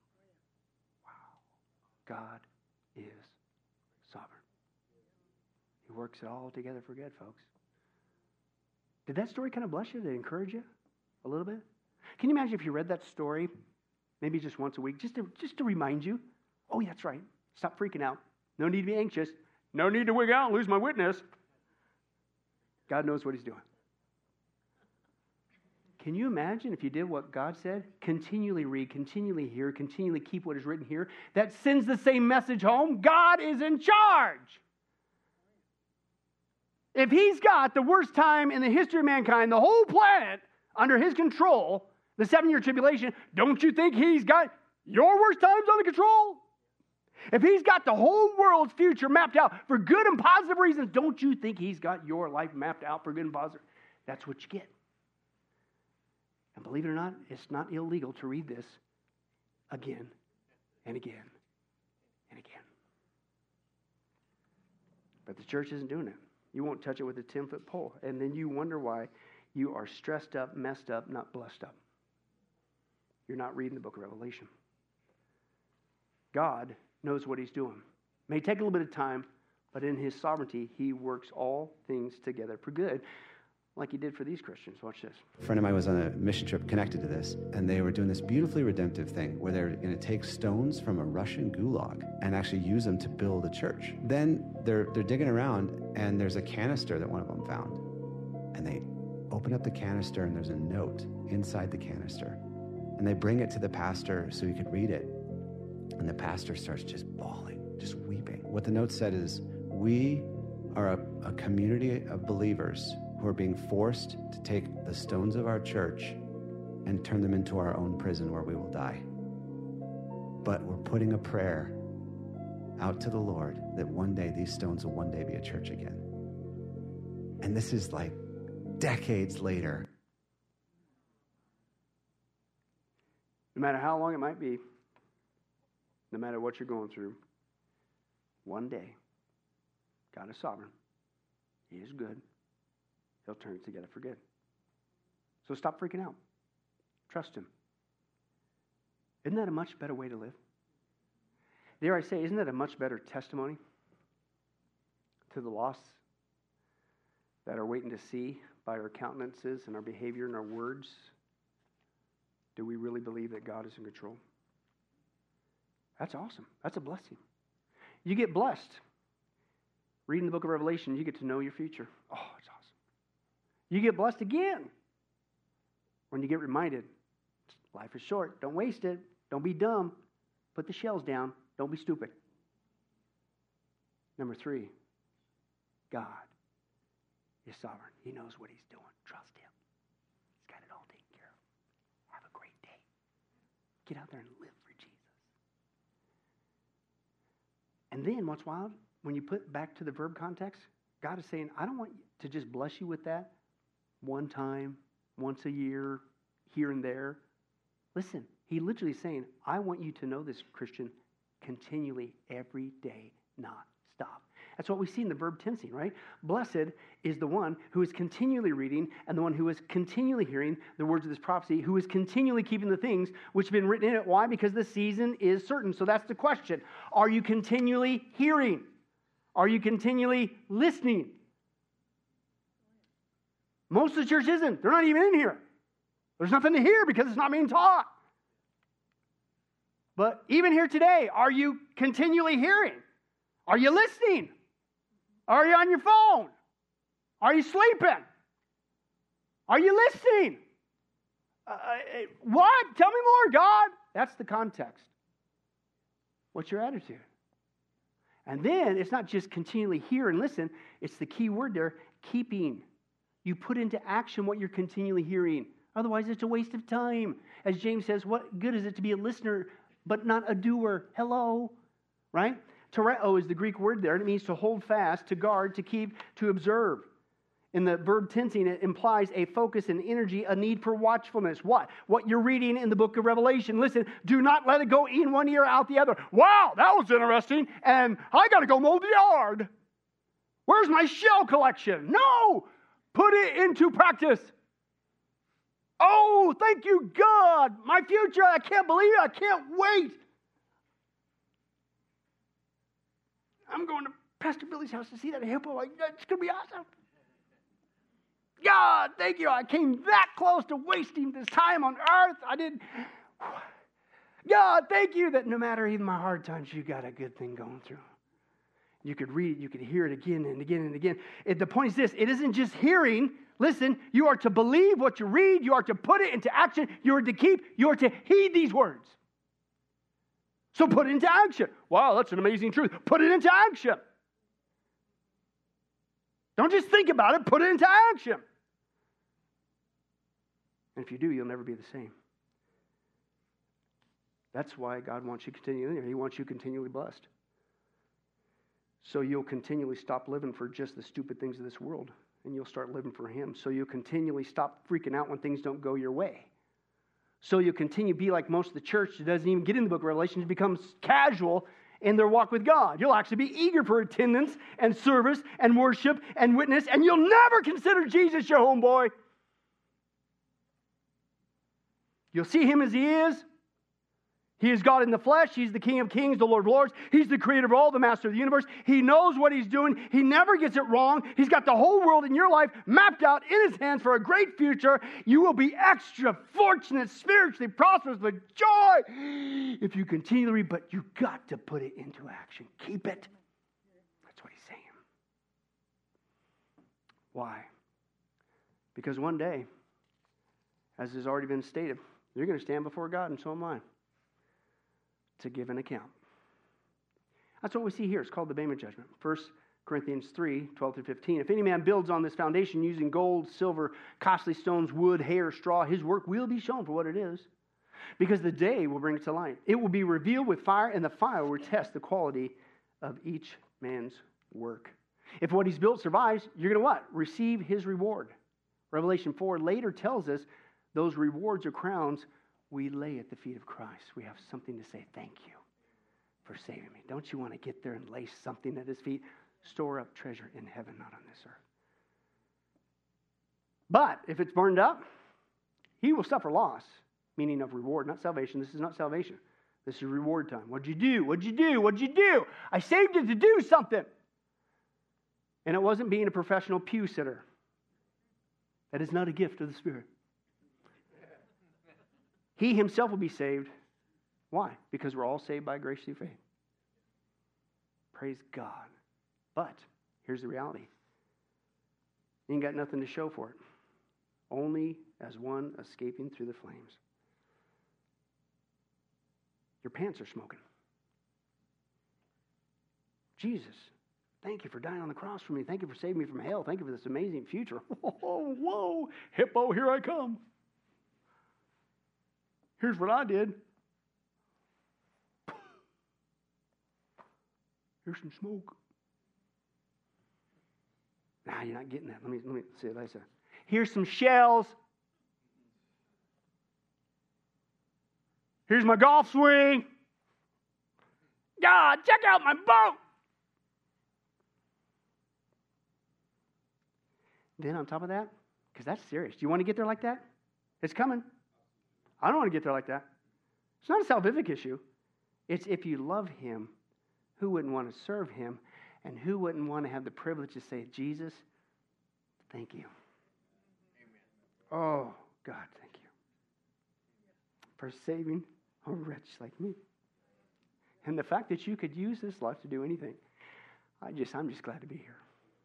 Wow. God is sovereign. He works it all together for good, folks. Did that story kind of bless you? Did it encourage you a little bit? Can you imagine if you read that story maybe just once a week, just to remind you, oh, yeah, that's right. Stop freaking out. No need to be anxious. No need to wig out and lose my witness. God knows what he's doing. Can you imagine if you did what God said? Continually read, continually hear, continually keep what is written here. That sends the same message home. God is in charge. If he's got the worst time in the history of mankind, the whole planet under his control, the 7-year tribulation, don't you think he's got your worst times under control? If he's got the whole world's future mapped out for good and positive reasons, don't you think he's got your life mapped out for good and positive? That's what you get. And believe it or not, it's not illegal to read this again and again and again. But the church isn't doing it. You won't touch it with a 10-foot pole. And then you wonder why you are stressed up, messed up, not blessed up. You're not reading the book of Revelation. God knows what he's doing. It may take a little bit of time, but in his sovereignty, he works all things together for good, like he did for these Christians. Watch this. A friend of mine was on a mission trip connected to this, and they were doing this beautifully redemptive thing where they're going to take stones from a Russian gulag and actually use them to build a church. Then they're digging around, and there's a canister that one of them found. And they open up the canister, and there's a note inside the canister. And they bring it to the pastor so he could read it. And the pastor starts just bawling, just weeping. What the note said is, we are a community of believers who are being forced to take the stones of our church and turn them into our own prison where we will die. But we're putting a prayer out to the Lord that one day these stones will one day be a church again. And this is like decades later. No matter how long it might be, no matter what you're going through, one day, God is sovereign. He is good. He'll turn it together for good. So stop freaking out. Trust him. Isn't that a much better way to live? Dare I say, isn't that a much better testimony to the lost that are waiting to see by our countenances and our behavior and our words? Do we really believe that God is in control? That's awesome. That's a blessing. You get blessed. Reading the book of Revelation, you get to know your future. Oh, it's awesome. You get blessed again when you get reminded, life is short. Don't waste it. Don't be dumb. Put the shells down. Don't be stupid. Number 3, God is sovereign. He knows what he's doing. Trust him. He's got it all taken care of. Have a great day. Get out there and live for Jesus. And then what's wild, when you put back to the verb context, God is saying, I don't want to just bless you with that one time, once a year, here and there. Listen, he literally is saying, I want you to know this, Christian, continually, every day, not stop. That's what we see in the verb tensing, right? Blessed is the one who is continually reading and the one who is continually hearing the words of this prophecy, who is continually keeping the things which have been written in it. Why? Because the season is certain. So that's the question. Are you continually hearing? Are you continually listening? Most of the church isn't. They're not even in here. There's nothing to hear because it's not being taught. But even here today, are you continually hearing? Are you listening? Are you on your phone? Are you sleeping? Are you listening? What? Tell me more, God. That's the context. What's your attitude? And then it's not just continually hear and listen. It's the key word there, keeping. You put into action what you're continually hearing. Otherwise, it's a waste of time. As James says, what good is it to be a listener but not a doer? Hello, right? Tereo is the Greek word there, and it means to hold fast, to guard, to keep, to observe. In the verb tensing, it implies a focus and energy, a need for watchfulness. What? What you're reading in the book of Revelation. Listen, do not let it go in one ear, out the other. Wow, that was interesting, and I got to go mow the yard. Where's my shell collection? No! Put it into practice. Oh, thank you, God. My future, I can't believe it. I can't wait. I'm going to Pastor Billy's house to see that hippo. It's going to be awesome. God, thank you. I came that close to wasting this time on earth. I did. God, thank you that no matter even my hard times, you got a good thing going through. You could read it, you could hear it again and again and again. The point is this, it isn't just hearing. Listen, you are to believe what you read. You are to put it into action. You are to heed these words. So put it into action. Wow, that's an amazing truth. Put it into action. Don't just think about it. Put it into action. And if you do, you'll never be the same. That's why God wants you continually there. He wants you continually blessed. So you'll continually stop living for just the stupid things of this world, and you'll start living for Him. So you'll continually stop freaking out when things don't go your way. So you'll continue to be like most of the church that doesn't even get in the book of Revelation, it becomes casual in their walk with God. You'll actually be eager for attendance and service and worship and witness, and you'll never consider Jesus your homeboy. You'll see Him as He is. He is God in the flesh. He's the King of kings, the Lord of lords. He's the creator of all, the master of the universe. He knows what He's doing. He never gets it wrong. He's got the whole world in your life mapped out in His hands for a great future. You will be extra fortunate, spiritually prosperous with joy if you continue to read, but you've got to put it into action. Keep it. That's what He's saying. Why? Because one day, as has already been stated, you're going to stand before God, and so am I, to give an account. That's what we see here. It's called the Bema Judgment. 1 Corinthians 3, 12 through 15. If any man builds on this foundation using gold, silver, costly stones, wood, hair, straw, his work will be shown for what it is, because the day will bring it to light. It will be revealed with fire, and the fire will test the quality of each man's work. If what he's built survives, you're going to what? Receive his reward. Revelation 4 later tells us those rewards or crowns we lay at the feet of Christ. We have something to say, thank you for saving me. Don't you want to get there and lay something at His feet? Store up treasure in heaven, not on this earth. But if it's burned up, he will suffer loss, meaning of reward, not salvation. This is not salvation. This is reward time. What'd you do? What'd you do? What'd you do? I saved it to do something. And it wasn't being a professional pew sitter. That is not a gift of the Spirit. He himself will be saved. Why? Because we're all saved by grace through faith. Praise God. But here's the reality. You ain't got nothing to show for it. Only as one escaping through the flames. Your pants are smoking. Jesus, thank you for dying on the cross for me. Thank you for saving me from hell. Thank you for this amazing future. Whoa, whoa, hippo, here I come. Here's what I did. Here's some smoke. Nah, you're not getting that. Let me see what I said. Here's some shells. Here's my golf swing. God, check out my boat. Then on top of that, because that's serious. Do you want to get there like that? It's coming. I don't want to get there like that. It's not a salvific issue. It's if you love Him, who wouldn't want to serve Him, and who wouldn't want to have the privilege to say, Jesus, thank you. Amen. Oh, God, thank you for saving a wretch like me. And the fact that you could use this life to do anything, I'm just glad to be here.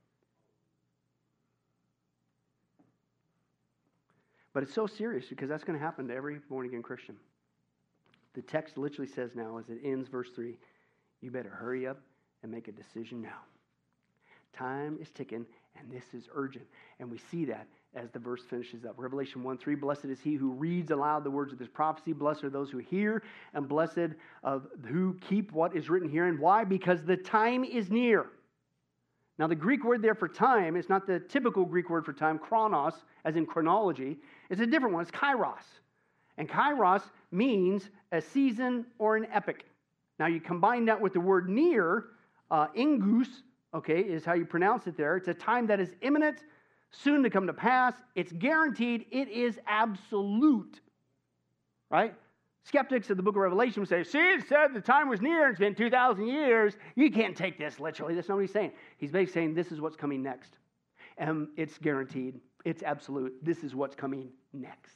But it's so serious because that's going to happen to every born-again Christian. The text literally says now, as it ends verse 3, you better hurry up and make a decision now. Time is ticking, and this is urgent. And we see that as the verse finishes up. Revelation 1:3, blessed is he who reads aloud the words of this prophecy. Blessed are those who hear, and blessed of who keep what is written here. And why? Because the time is near. Now, the Greek word there for time is not the typical Greek word for time, chronos, as in chronology. It's a different one. It's kairos. And kairos means a season or an epoch. Now, you combine that with the word near, ingus, okay, is how you pronounce it there. It's a time that is imminent, soon to come to pass. It's guaranteed. It is absolute. Right? Skeptics of the book of Revelation would say, see, it said the time was near. It's been 2,000 years. You can't take this literally. That's not what he's saying. He's basically saying this is what's coming next. And it's guaranteed. It's absolute. This is what's coming next.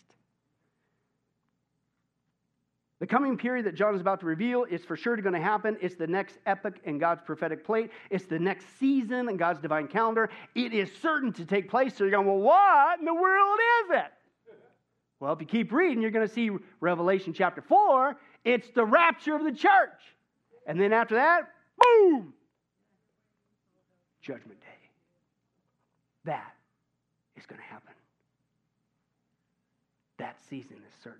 The coming period that John is about to reveal is for sure going to happen. It's the next epoch in God's prophetic plate. It's the next season in God's divine calendar. It is certain to take place. So you're going, well, what in the world is it? Well, if you keep reading, you're going to see Revelation chapter 4. It's the rapture of the church. And then after that, boom! Judgment Day. That is going to happen. That season is certain.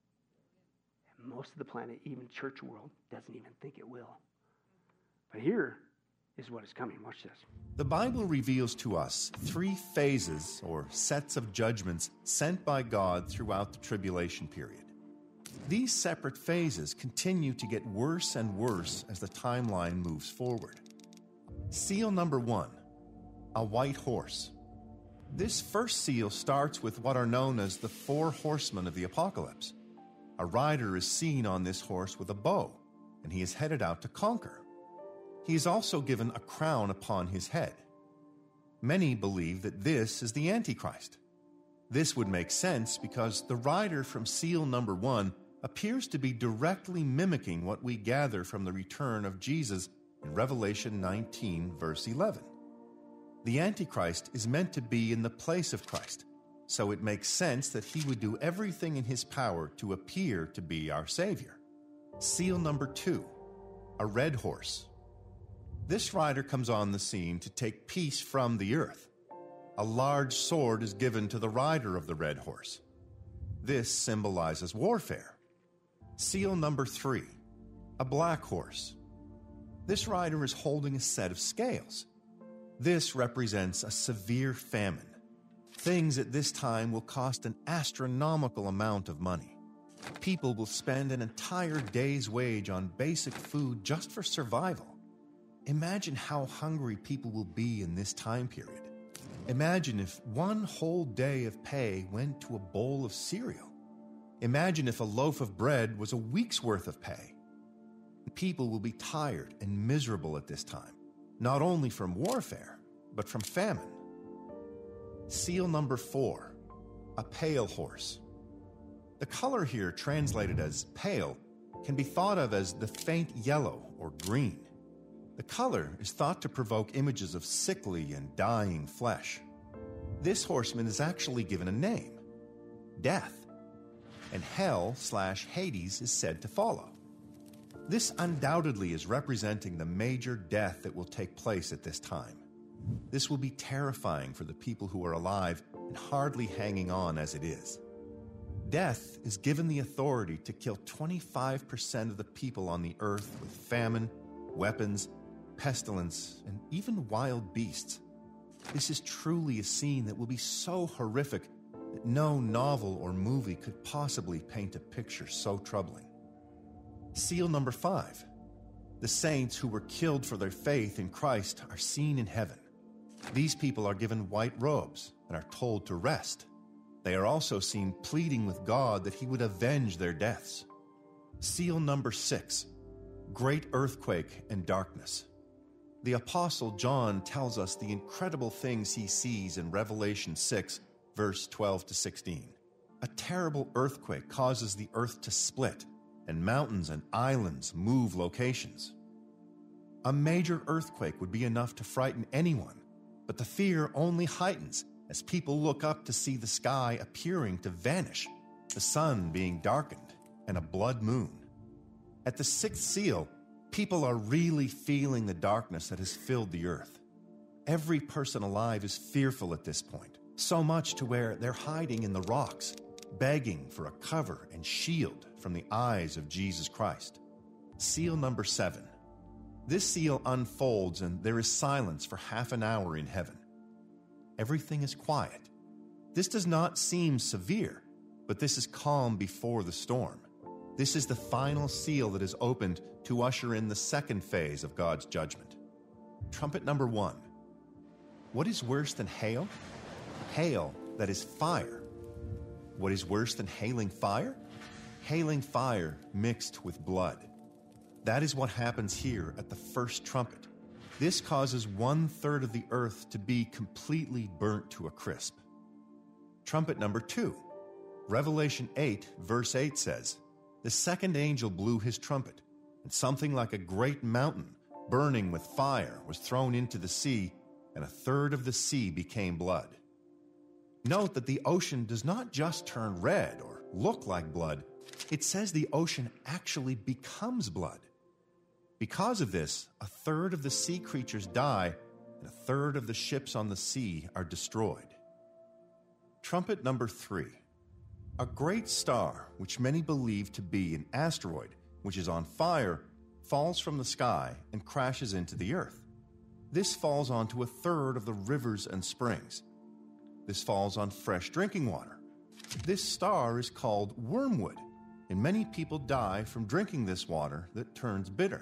And most of the planet, even church world, doesn't even think it will. But here is what is coming. Watch this. The Bible reveals to us 3 phases or sets of judgments sent by God throughout the tribulation period. These separate phases continue to get worse and worse as the timeline moves forward. Seal number 1, a white horse. This first seal starts with what are known as the 4 horsemen of the apocalypse. A rider is seen on this horse with a bow, and he is headed out to conquer. He is also given a crown upon his head. Many believe that this is the Antichrist. This would make sense because the rider from seal number 1 appears to be directly mimicking what we gather from the return of Jesus in Revelation 19, verse 11. The Antichrist is meant to be in the place of Christ, so it makes sense that he would do everything in his power to appear to be our Savior. Seal number 2, a red horse. This rider comes on the scene to take peace from the earth. A large sword is given to the rider of the red horse. This symbolizes warfare. Seal number 3, a black horse. This rider is holding a set of scales. This represents a severe famine. Things at this time will cost an astronomical amount of money. People will spend an entire day's wage on basic food just for survival. Imagine how hungry people will be in this time period. Imagine if one whole day of pay went to a bowl of cereal. Imagine if a loaf of bread was a week's worth of pay. People will be tired and miserable at this time, not only from warfare, but from famine. Seal number 4, a pale horse. The color here, translated as pale, can be thought of as the faint yellow or green. The color is thought to provoke images of sickly and dying flesh. This horseman is actually given a name, Death, and Hell/Hades is said to follow. This undoubtedly is representing the major death that will take place at this time. This will be terrifying for the people who are alive and hardly hanging on as it is. Death is given the authority to kill 25% of the people on the earth with famine, weapons, pestilence, and even wild beasts. This is truly a scene that will be so horrific that no novel or movie could possibly paint a picture so troubling. Seal number 5. The saints who were killed for their faith in Christ are seen in heaven. These people are given white robes and are told to rest. They are also seen pleading with God that he would avenge their deaths. Seal number 6. Great earthquake and darkness. The Apostle John tells us the incredible things he sees in Revelation 6, verse 12 to 16. A terrible earthquake causes the earth to split, and mountains and islands move locations. A major earthquake would be enough to frighten anyone, but the fear only heightens as people look up to see the sky appearing to vanish, the sun being darkened, and a blood moon. At the 6th seal, people are really feeling the darkness that has filled the earth. Every person alive is fearful at this point, so much to where they're hiding in the rocks, begging for a cover and shield from the eyes of Jesus Christ. Seal number 7. This seal unfolds and there is silence for half an hour in heaven. Everything is quiet. This does not seem severe, but this is calm before the storm. This is the final seal that is opened to usher in the 2nd phase of God's judgment. Trumpet number 1. What is worse than hail? Hail that is fire. What is worse than hailing fire? Hailing fire mixed with blood. That is what happens here at the 1st trumpet. This causes 1/3 of the earth to be completely burnt to a crisp. Trumpet number 2. Revelation 8, verse 8 says, "The second angel blew his trumpet, and something like a great mountain, burning with fire, was thrown into the sea, and a third of the sea became blood." Note that the ocean does not just turn red or look like blood. It says the ocean actually becomes blood. Because of this, a third of the sea creatures die, and a third of the ships on the sea are destroyed. Trumpet number 3. A great star, which many believe to be an asteroid, which is on fire, falls from the sky and crashes into the earth. This falls onto a third of the rivers and springs. This falls on fresh drinking water. This star is called wormwood, and many people die from drinking this water that turns bitter.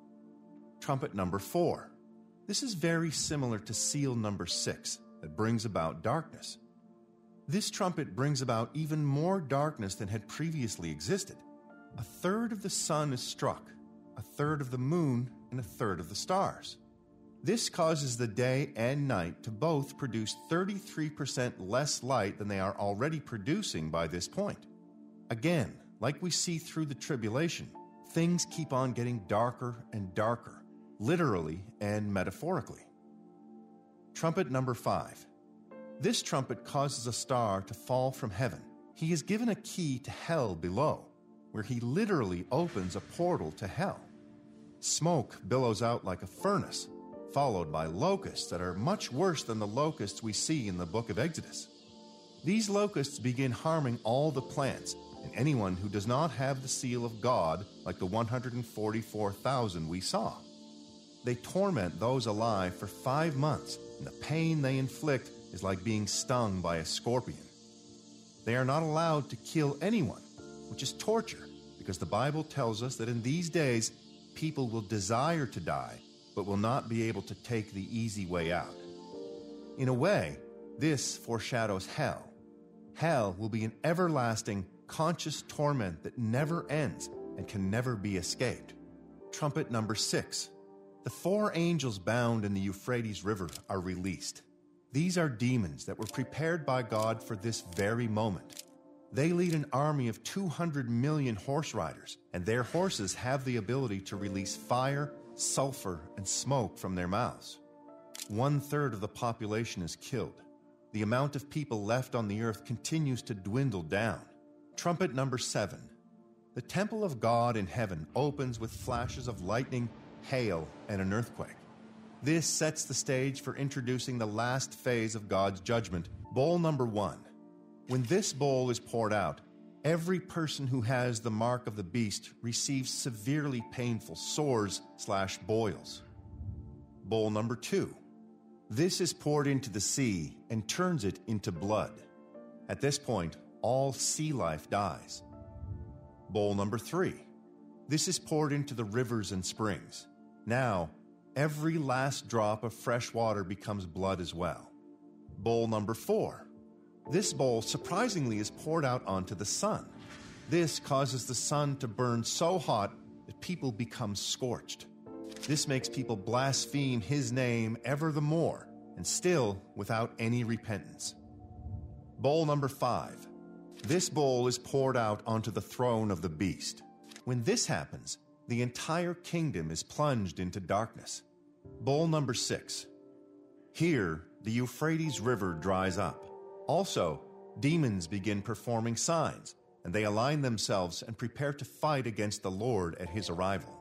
Trumpet number 4. This is very similar to seal number 6 that brings about darkness. This trumpet brings about even more darkness than had previously existed. A third of the sun is struck, a third of the moon, and a third of the stars. This causes the day and night to both produce 33% less light than they are already producing by this point. Again, like we see through the tribulation, things keep on getting darker and darker, literally and metaphorically. Trumpet number 5. This trumpet causes a star to fall from heaven. He is given a key to hell below, where he literally opens a portal to hell. Smoke billows out like a furnace, followed by locusts that are much worse than the locusts we see in the book of Exodus. These locusts begin harming all the plants and anyone who does not have the seal of God, like the 144,000 we saw. They torment those alive for 5 months, and the pain they inflict is like being stung by a scorpion. They are not allowed to kill anyone, which is torture, because the Bible tells us that in these days, people will desire to die, but will not be able to take the easy way out. In a way, this foreshadows hell. Hell will be an everlasting, conscious torment that never ends and can never be escaped. Trumpet number 6. The 4 angels bound in the Euphrates River are released. These are demons that were prepared by God for this very moment. They lead an army of 200 million horse riders, and their horses have the ability to release fire, sulfur, and smoke from their mouths. 1/3 of the population is killed. The amount of people left on the earth continues to dwindle down. Trumpet number 7. The temple of God in heaven opens with flashes of lightning, hail, and an earthquake. This sets the stage for introducing the last phase of God's judgment, bowl number 1. When this bowl is poured out, every person who has the mark of the beast receives severely painful sores/boils. Bowl number 2. This is poured into the sea and turns it into blood. At this point, all sea life dies. Bowl number 3. This is poured into the rivers and springs. Now, every last drop of fresh water becomes blood as well. Bowl number 4. This bowl surprisingly is poured out onto the sun. This causes the sun to burn so hot that people become scorched. This makes people blaspheme his name ever the more, and still without any repentance. Bowl number 5. This bowl is poured out onto the throne of the beast. When this happens, the entire kingdom is plunged into darkness. Bowl number 6. Here, the Euphrates River dries up. Also, demons begin performing signs, and they align themselves and prepare to fight against the Lord at his arrival.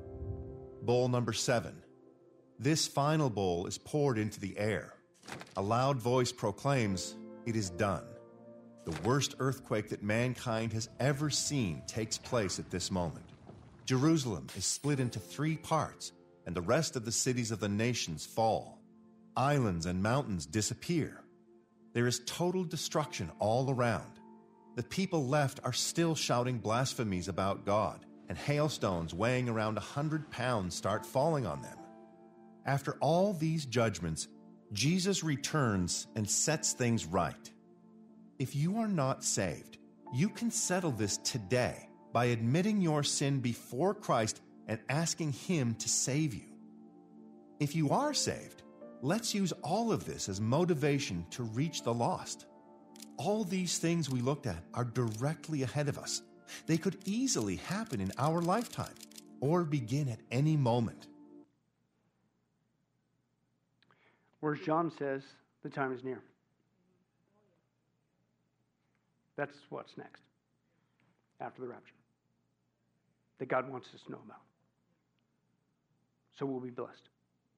Bowl number 7. This final bowl is poured into the air. A loud voice proclaims, "It is done." The worst earthquake that mankind has ever seen takes place at this moment. Jerusalem is split into 3 parts, and the rest of the cities of the nations fall. Islands and mountains disappear. There is total destruction all around. The people left are still shouting blasphemies about God, and hailstones weighing around 100 pounds start falling on them. After all these judgments, Jesus returns and sets things right. If you are not saved, you can settle this today by admitting your sin before Christ and asking Him to save you. If you are saved, let's use all of this as motivation to reach the lost. All these things we looked at are directly ahead of us. They could easily happen in our lifetime or begin at any moment. Whereas John says the time is near. That's what's next after the rapture that God wants us to know about. So we'll be blessed.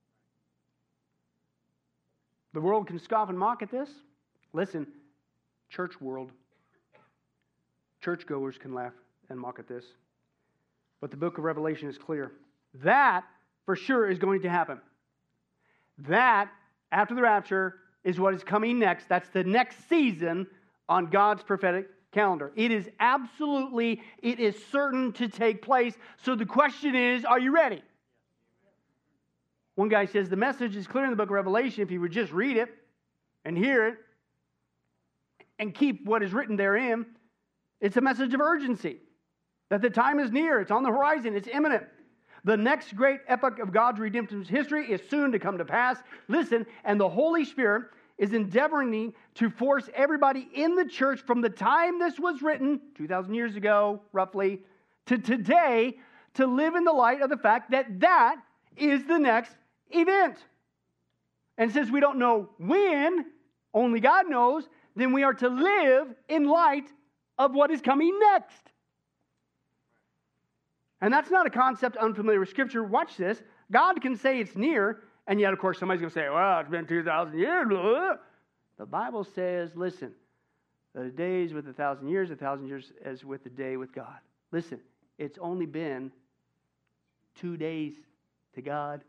The world can scoff and mock at this. Listen, church world, churchgoers can laugh and mock at this. But the book of Revelation is clear. That, for sure, is going to happen. That, after the rapture, is what is coming next. That's the next season on God's prophetic calendar. It is certain to take place. So the question is, are you ready? One guy says the message is clear in the book of Revelation if you would just read it and hear it and keep what is written therein. It's a message of urgency, that the time is near, it's on the horizon, it's imminent. The next great epoch of God's redemptive history is soon to come to pass. Listen, and the Holy Spirit is endeavoring to force everybody in the church from the time this was written, 2,000 years ago, roughly, to today, to live in the light of the fact that that is the next event. And since we don't know when, only God knows, then we are to live in light of what is coming next. And that's not a concept unfamiliar with Scripture. Watch this. God can say it's near, and yet, of course, somebody's going to say, well, it's been 2,000 years. The Bible says, listen, the day is with 1,000 years, 1,000 years as with the day with God. Listen, it's only been 2 days to God.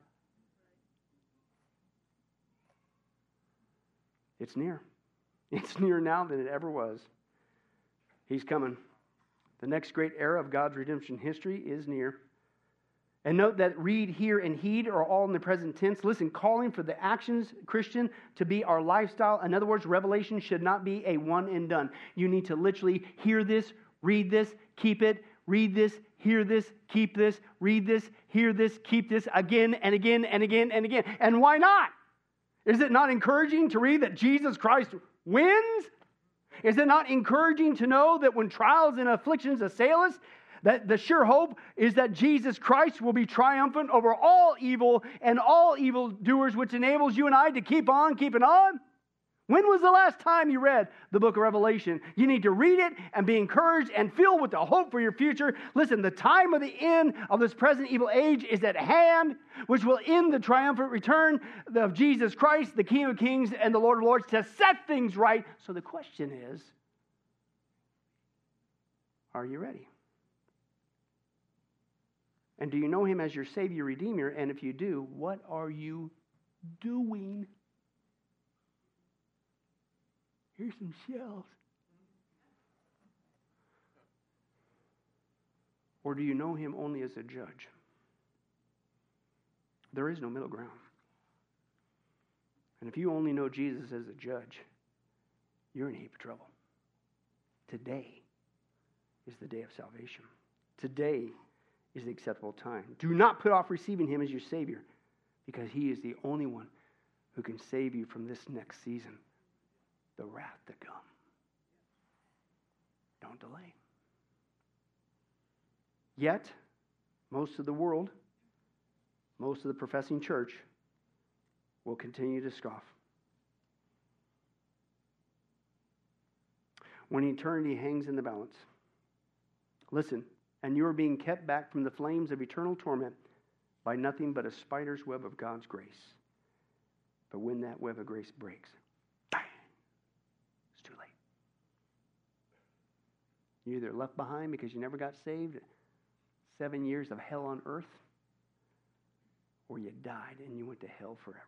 It's near. It's nearer now than it ever was. He's coming. The next great era of God's redemption history is near. And note that read, hear, and heed are all in the present tense. Listen, calling for the actions, Christian, to be our lifestyle. In other words, Revelation should not be a one and done. You need to literally hear this, read this, keep it, read this, hear this, keep this, read this, hear this, keep this, again and again and again and again. And why not? Is it not encouraging to read that Jesus Christ wins? Is it not encouraging to know that when trials and afflictions assail us, that the sure hope is that Jesus Christ will be triumphant over all evil and all evildoers, which enables you and I to keep on keeping on? When was the last time you read the book of Revelation? You need to read it and be encouraged and filled with the hope for your future. Listen, the time of the end of this present evil age is at hand, which will end the triumphant return of Jesus Christ, the King of Kings and the Lord of Lords, to set things right. So the question is, are you ready? And do you know Him as your Savior, Redeemer? And if you do, what are you doing? Here's some shells. Or do you know Him only as a judge? There is no middle ground. And if you only know Jesus as a judge, you're in a heap of trouble. Today is the day of salvation. Today is the acceptable time. Do not put off receiving Him as your Savior, because He is the only one who can save you from this next season, the wrath to come. Don't delay. Yet, most of the world, most of the professing church will continue to scoff. When eternity hangs in the balance, listen, and you are being kept back from the flames of eternal torment by nothing but a spider's web of God's grace. But when that web of grace breaks, bang, it's too late. You're either left behind because you never got saved, 7 years of hell on earth, or you died and you went to hell forever.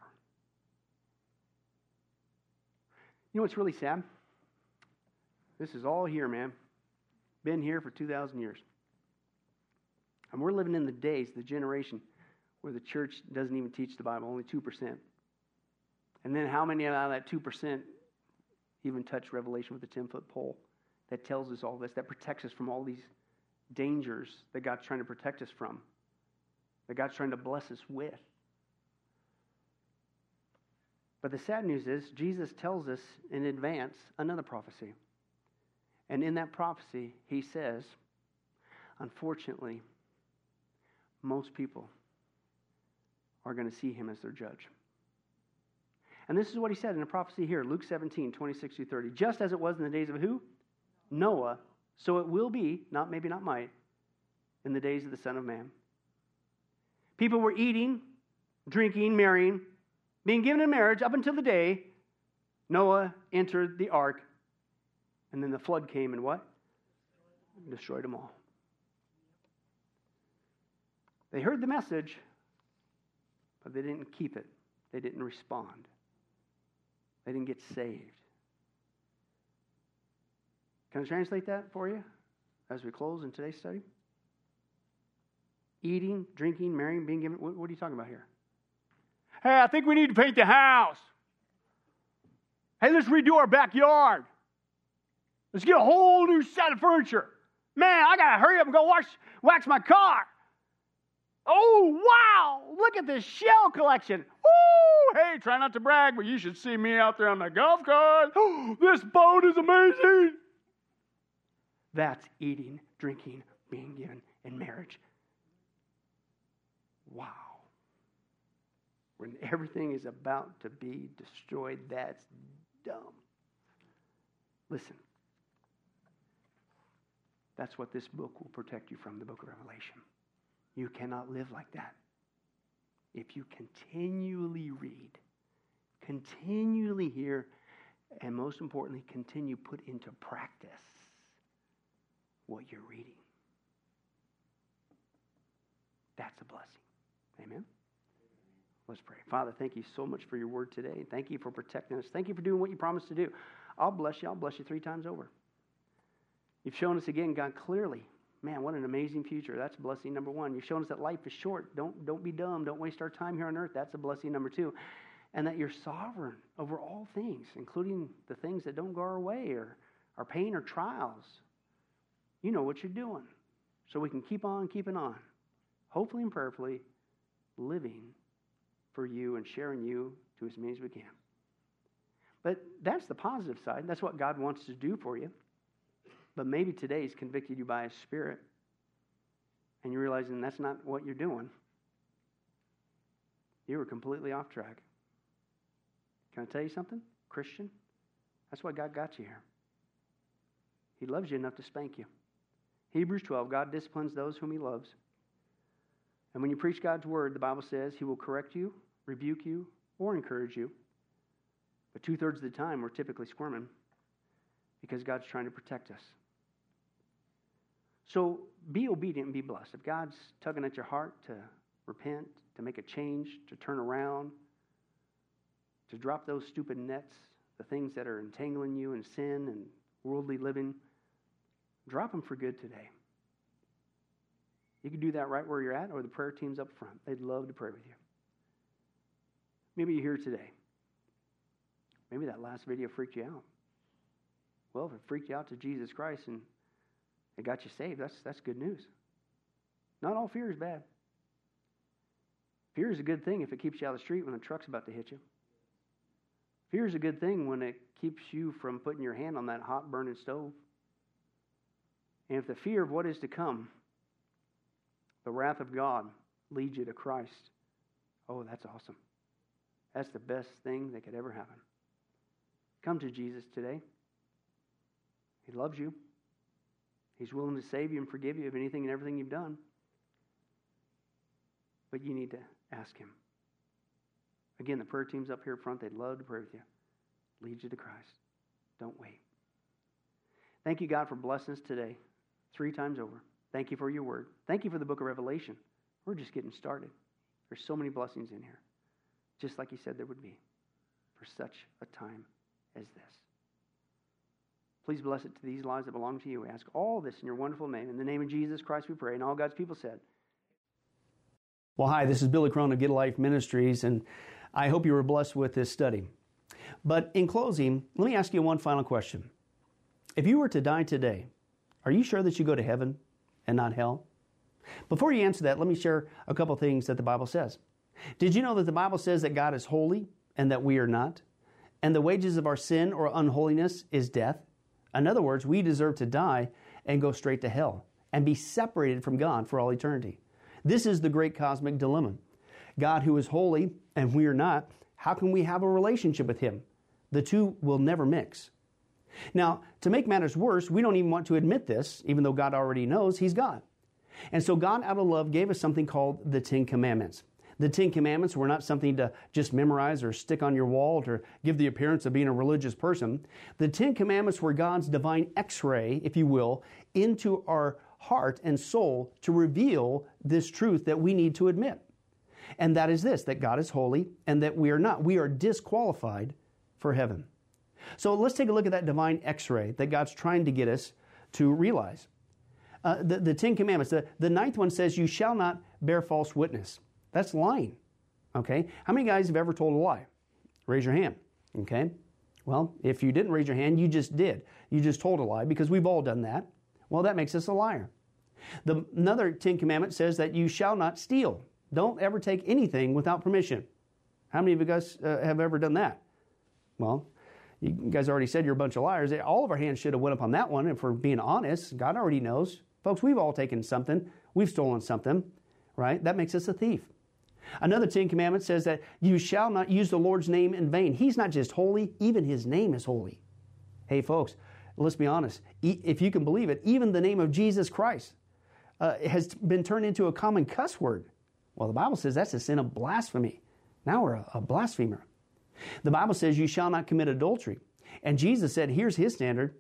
You know what's really sad? This is all here, man. Been here for 2,000 years. And we're living in the days, the generation, where the church doesn't even teach the Bible, only 2%. And then how many out of that 2% even touch Revelation with a 10-foot pole that tells us all this, that protects us from all these dangers that God's trying to protect us from, that God's trying to bless us with? But the sad news is, Jesus tells us in advance another prophecy. And in that prophecy, he says, unfortunately, most people are going to see him as their judge. And this is what he said in a prophecy here, Luke 17, 26 through 30. Just as it was in the days of who? Noah. So it will be, not maybe not might, in the days of the Son of Man. People were eating, drinking, marrying, being given in marriage up until the day Noah entered the ark. And then the flood came and what? Destroyed them all. They heard the message, but they didn't keep it. They didn't respond. They didn't get saved. Can I translate that for you as we close in today's study? Eating, drinking, marrying, being given. What are you talking about here? Hey, I think we need to paint the house. Hey, let's redo our backyard. Let's get a whole new set of furniture. Man, I got to hurry up and go wax my car. Oh, wow, look at this shell collection. Ooh, hey, try not to brag, but you should see me out there on the golf cart. Oh, this boat is amazing. That's eating, drinking, being given in marriage. Wow. When everything is about to be destroyed, that's dumb. Listen. That's what this book will protect you from, the book of Revelation. You cannot live like that. If you continually read, continually hear, and most importantly, continue put into practice what you're reading. That's a blessing. Amen? Let's pray. Father, thank you so much for your word today. Thank you for protecting us. Thank you for doing what you promised to do. I'll bless you. I'll bless you 3 times over. You've shown us again, God, clearly. Man, what an amazing future. That's blessing number 1. You've shown us that life is short. Don't be dumb. Don't waste our time here on earth. That's a blessing number 2. And that you're sovereign over all things, including the things that don't go our way or our pain or trials. You know what you're doing. So we can keep on keeping on. Hopefully and prayerfully living for you and sharing you to as many as we can. But that's the positive side. That's what God wants to do for you. But maybe today He's convicted you by His Spirit, and you're realizing that's not what you're doing. You were completely off track. Can I tell you something, Christian? That's why God got you here. He loves you enough to spank you. Hebrews 12, God disciplines those whom He loves. And when you preach God's word, the Bible says He will correct you, rebuke you, or encourage you. But 2/3 of the time, we're typically squirming because God's trying to protect us. So be obedient and be blessed. If God's tugging at your heart to repent, to make a change, to turn around, to drop those stupid nets, the things that are entangling you in sin and worldly living, drop them for good today. You can do that right where you're at, or the prayer team's up front. They'd love to pray with you. Maybe you're here today. Maybe that last video freaked you out. Well, if it freaked you out to Jesus Christ and it got you saved, that's good news. Not all fear is bad. Fear is a good thing if it keeps you out of the street when the truck's about to hit you. Fear is a good thing when it keeps you from putting your hand on that hot burning stove. And if the fear of what is to come, the wrath of God, leads you to Christ, oh, that's awesome. That's the best thing that could ever happen. Come to Jesus today. He loves you. He's willing to save you and forgive you of anything and everything you've done. But you need to ask Him. Again, the prayer team's up here front. They'd love to pray with you. Lead you to Christ. Don't wait. Thank you, God, for blessing us today 3 times over. Thank you for your word. Thank you for the book of Revelation. We're just getting started. There's so many blessings in here. Just like you said there would be for such a time as this. Please bless it to these lives that belong to you. We ask all this in your wonderful name. In the name of Jesus Christ we pray. And all God's people said. Well, hi, this is Billy Crone of Get a Life Ministries, and I hope you were blessed with this study. But in closing, let me ask you one final question. If you were to die today, are you sure that you go to heaven and not hell? Before you answer that, let me share a couple things that the Bible says. Did you know that the Bible says that God is holy and that we are not. And the wages of our sin or unholiness is death. In other words, we deserve to die and go straight to hell and be separated from God for all eternity. This is the great cosmic dilemma. God, who is holy and we are not, how can we have a relationship with Him? The two will never mix. Now, to make matters worse, we don't even want to admit this, even though God already knows He's God. And so God, out of love, gave us something called the Ten Commandments. The Ten Commandments were not something to just memorize or stick on your wall to give the appearance of being a religious person. The Ten Commandments were God's divine X-ray, if you will, into our heart and soul to reveal this truth that we need to admit. And that is this, that God is holy and that we are not. We are disqualified for heaven. So let's take a look at that divine X-ray that God's trying to get us to realize. The Ten Commandments, the ninth one says, you shall not bear false witness. That's lying, okay? How many guys have ever told a lie? Raise your hand, okay? Well, if you didn't raise your hand, you just did. You just told a lie because we've all done that. Well, that makes us a liar. Another Ten Commandment says that you shall not steal. Don't ever take anything without permission. How many of you guys have ever done that? Well, you guys already said you're a bunch of liars. All of our hands should have went up on that one. If we're being honest, God already knows. Folks, we've all taken something. We've stolen something, right? That makes us a thief. Another Ten Commandments says that you shall not use the Lord's name in vain. He's not just holy, even His name is holy. Hey, folks, let's be honest. If you can believe it, even the name of Jesus Christ has been turned into a common cuss word. Well, the Bible says that's a sin of blasphemy. Now we're a blasphemer. The Bible says you shall not commit adultery. And Jesus said, here's His standard.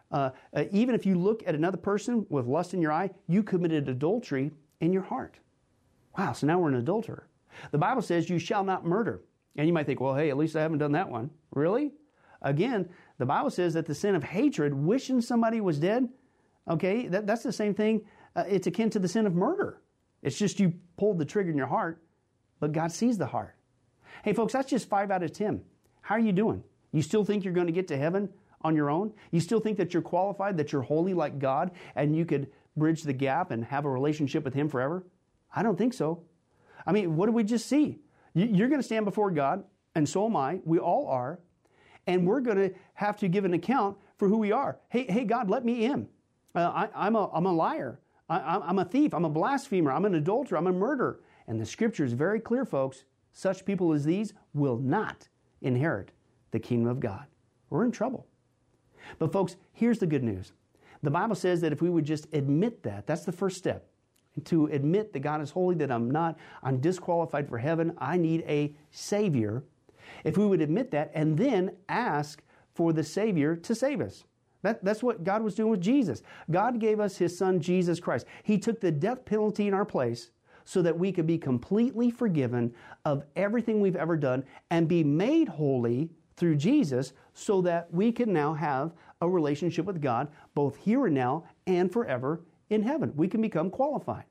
Even if you look at another person with lust in your eye, you committed adultery in your heart. Wow, so now we're an adulterer. The Bible says you shall not murder. And you might think, well, hey, at least I haven't done that one. Really? Again, the Bible says that the sin of hatred, wishing somebody was dead, okay, that's the same thing. It's akin to the sin of murder. It's just you pulled the trigger in your heart, but God sees the heart. Hey, folks, that's just 5 out of 10. How are you doing? You still think you're going to get to heaven on your own? You still think that you're qualified, that you're holy like God, and you could bridge the gap and have a relationship with Him forever? I don't think so. I mean, what did we just see? You're going to stand before God, and so am I. We all are. And we're going to have to give an account for who we are. Hey, God, let me in. I'm a liar. I'm a thief. I'm a blasphemer. I'm an adulterer. I'm a murderer. And the Scripture is very clear, folks. Such people as these will not inherit the kingdom of God. We're in trouble. But folks, here's the good news. The Bible says that if we would just admit that, that's the first step. To admit that God is holy, that I'm not, I'm disqualified for heaven, I need a Savior. If we would admit that and then ask for the Savior to save us. That's what God was doing with Jesus. God gave us His Son, Jesus Christ. He took the death penalty in our place so that we could be completely forgiven of everything we've ever done and be made holy through Jesus so that we can now have a relationship with God both here and now and forever in heaven. We can become qualified.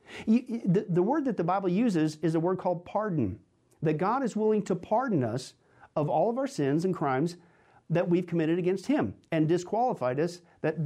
The word that the Bible uses is a word called pardon. That God is willing to pardon us of all of our sins and crimes that we've committed against Him and disqualified us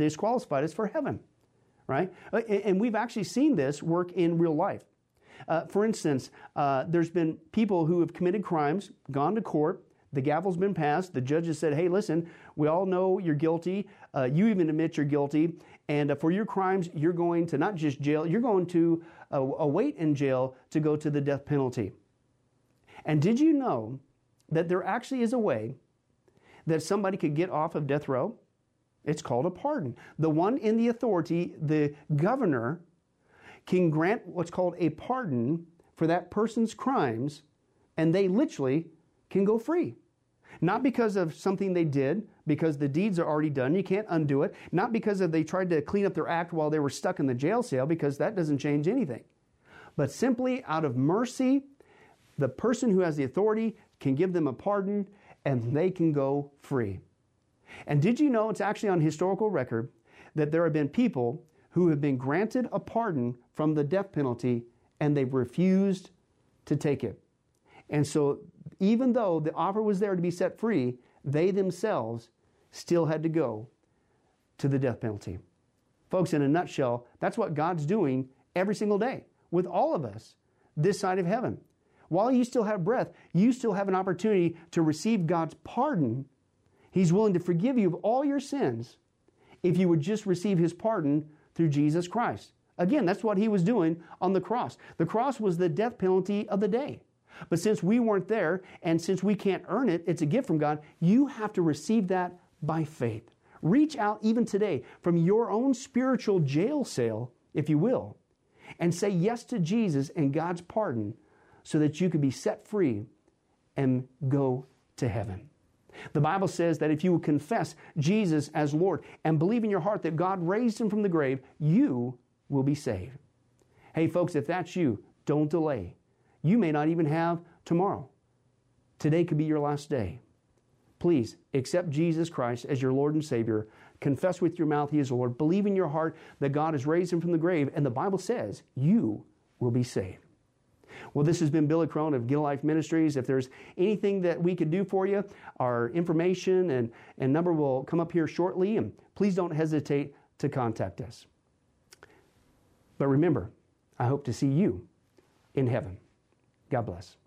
for heaven, right? And we've actually seen this work in real life. For instance, there's been people who have committed crimes, gone to court, the gavel's been passed, the judge has said, hey, listen, we all know you're guilty, you even admit you're guilty, and for your crimes, you're going to not just jail, you're going to await in jail to go to the death penalty. And did you know that there actually is a way that somebody could get off of death row? It's called a pardon. The one in the authority, the governor, can grant what's called a pardon for that person's crimes, and they literally can go free. Not because of something they did, because the deeds are already done, you can't undo it. Not because they tried to clean up their act while they were stuck in the jail cell, because that doesn't change anything. But simply out of mercy, the person who has the authority can give them a pardon, and they can go free. And did you know, it's actually on historical record, that there have been people who have been granted a pardon from the death penalty, and they've refused to take it. And so, even though the offer was there to be set free, they themselves still had to go to the death penalty. Folks, in a nutshell, that's what God's doing every single day with all of us this side of heaven. while you still have breath, you still have an opportunity to receive God's pardon. He's willing to forgive you of all your sins if you would just receive His pardon through Jesus Christ. Again, that's what He was doing on the cross. The cross was the death penalty of the day. But since we weren't there, and since we can't earn it, it's a gift from God, you have to receive that by faith. Reach out even today from your own spiritual jail cell, if you will, and say yes to Jesus and God's pardon so that you can be set free and go to heaven. The Bible says that if you will confess Jesus as Lord and believe in your heart that God raised Him from the grave, you will be saved. Hey folks, if that's you, don't delay. You may not even have tomorrow. Today could be your last day. Please accept Jesus Christ as your Lord and Savior. Confess with your mouth He is Lord. Believe in your heart that God has raised Him from the grave, and the Bible says you will be saved. Well, this has been Billy Crone of Get a Life Ministries. If there's anything that we could do for you, our information and number will come up here shortly, and please don't hesitate to contact us. But remember, I hope to see you in heaven. God bless.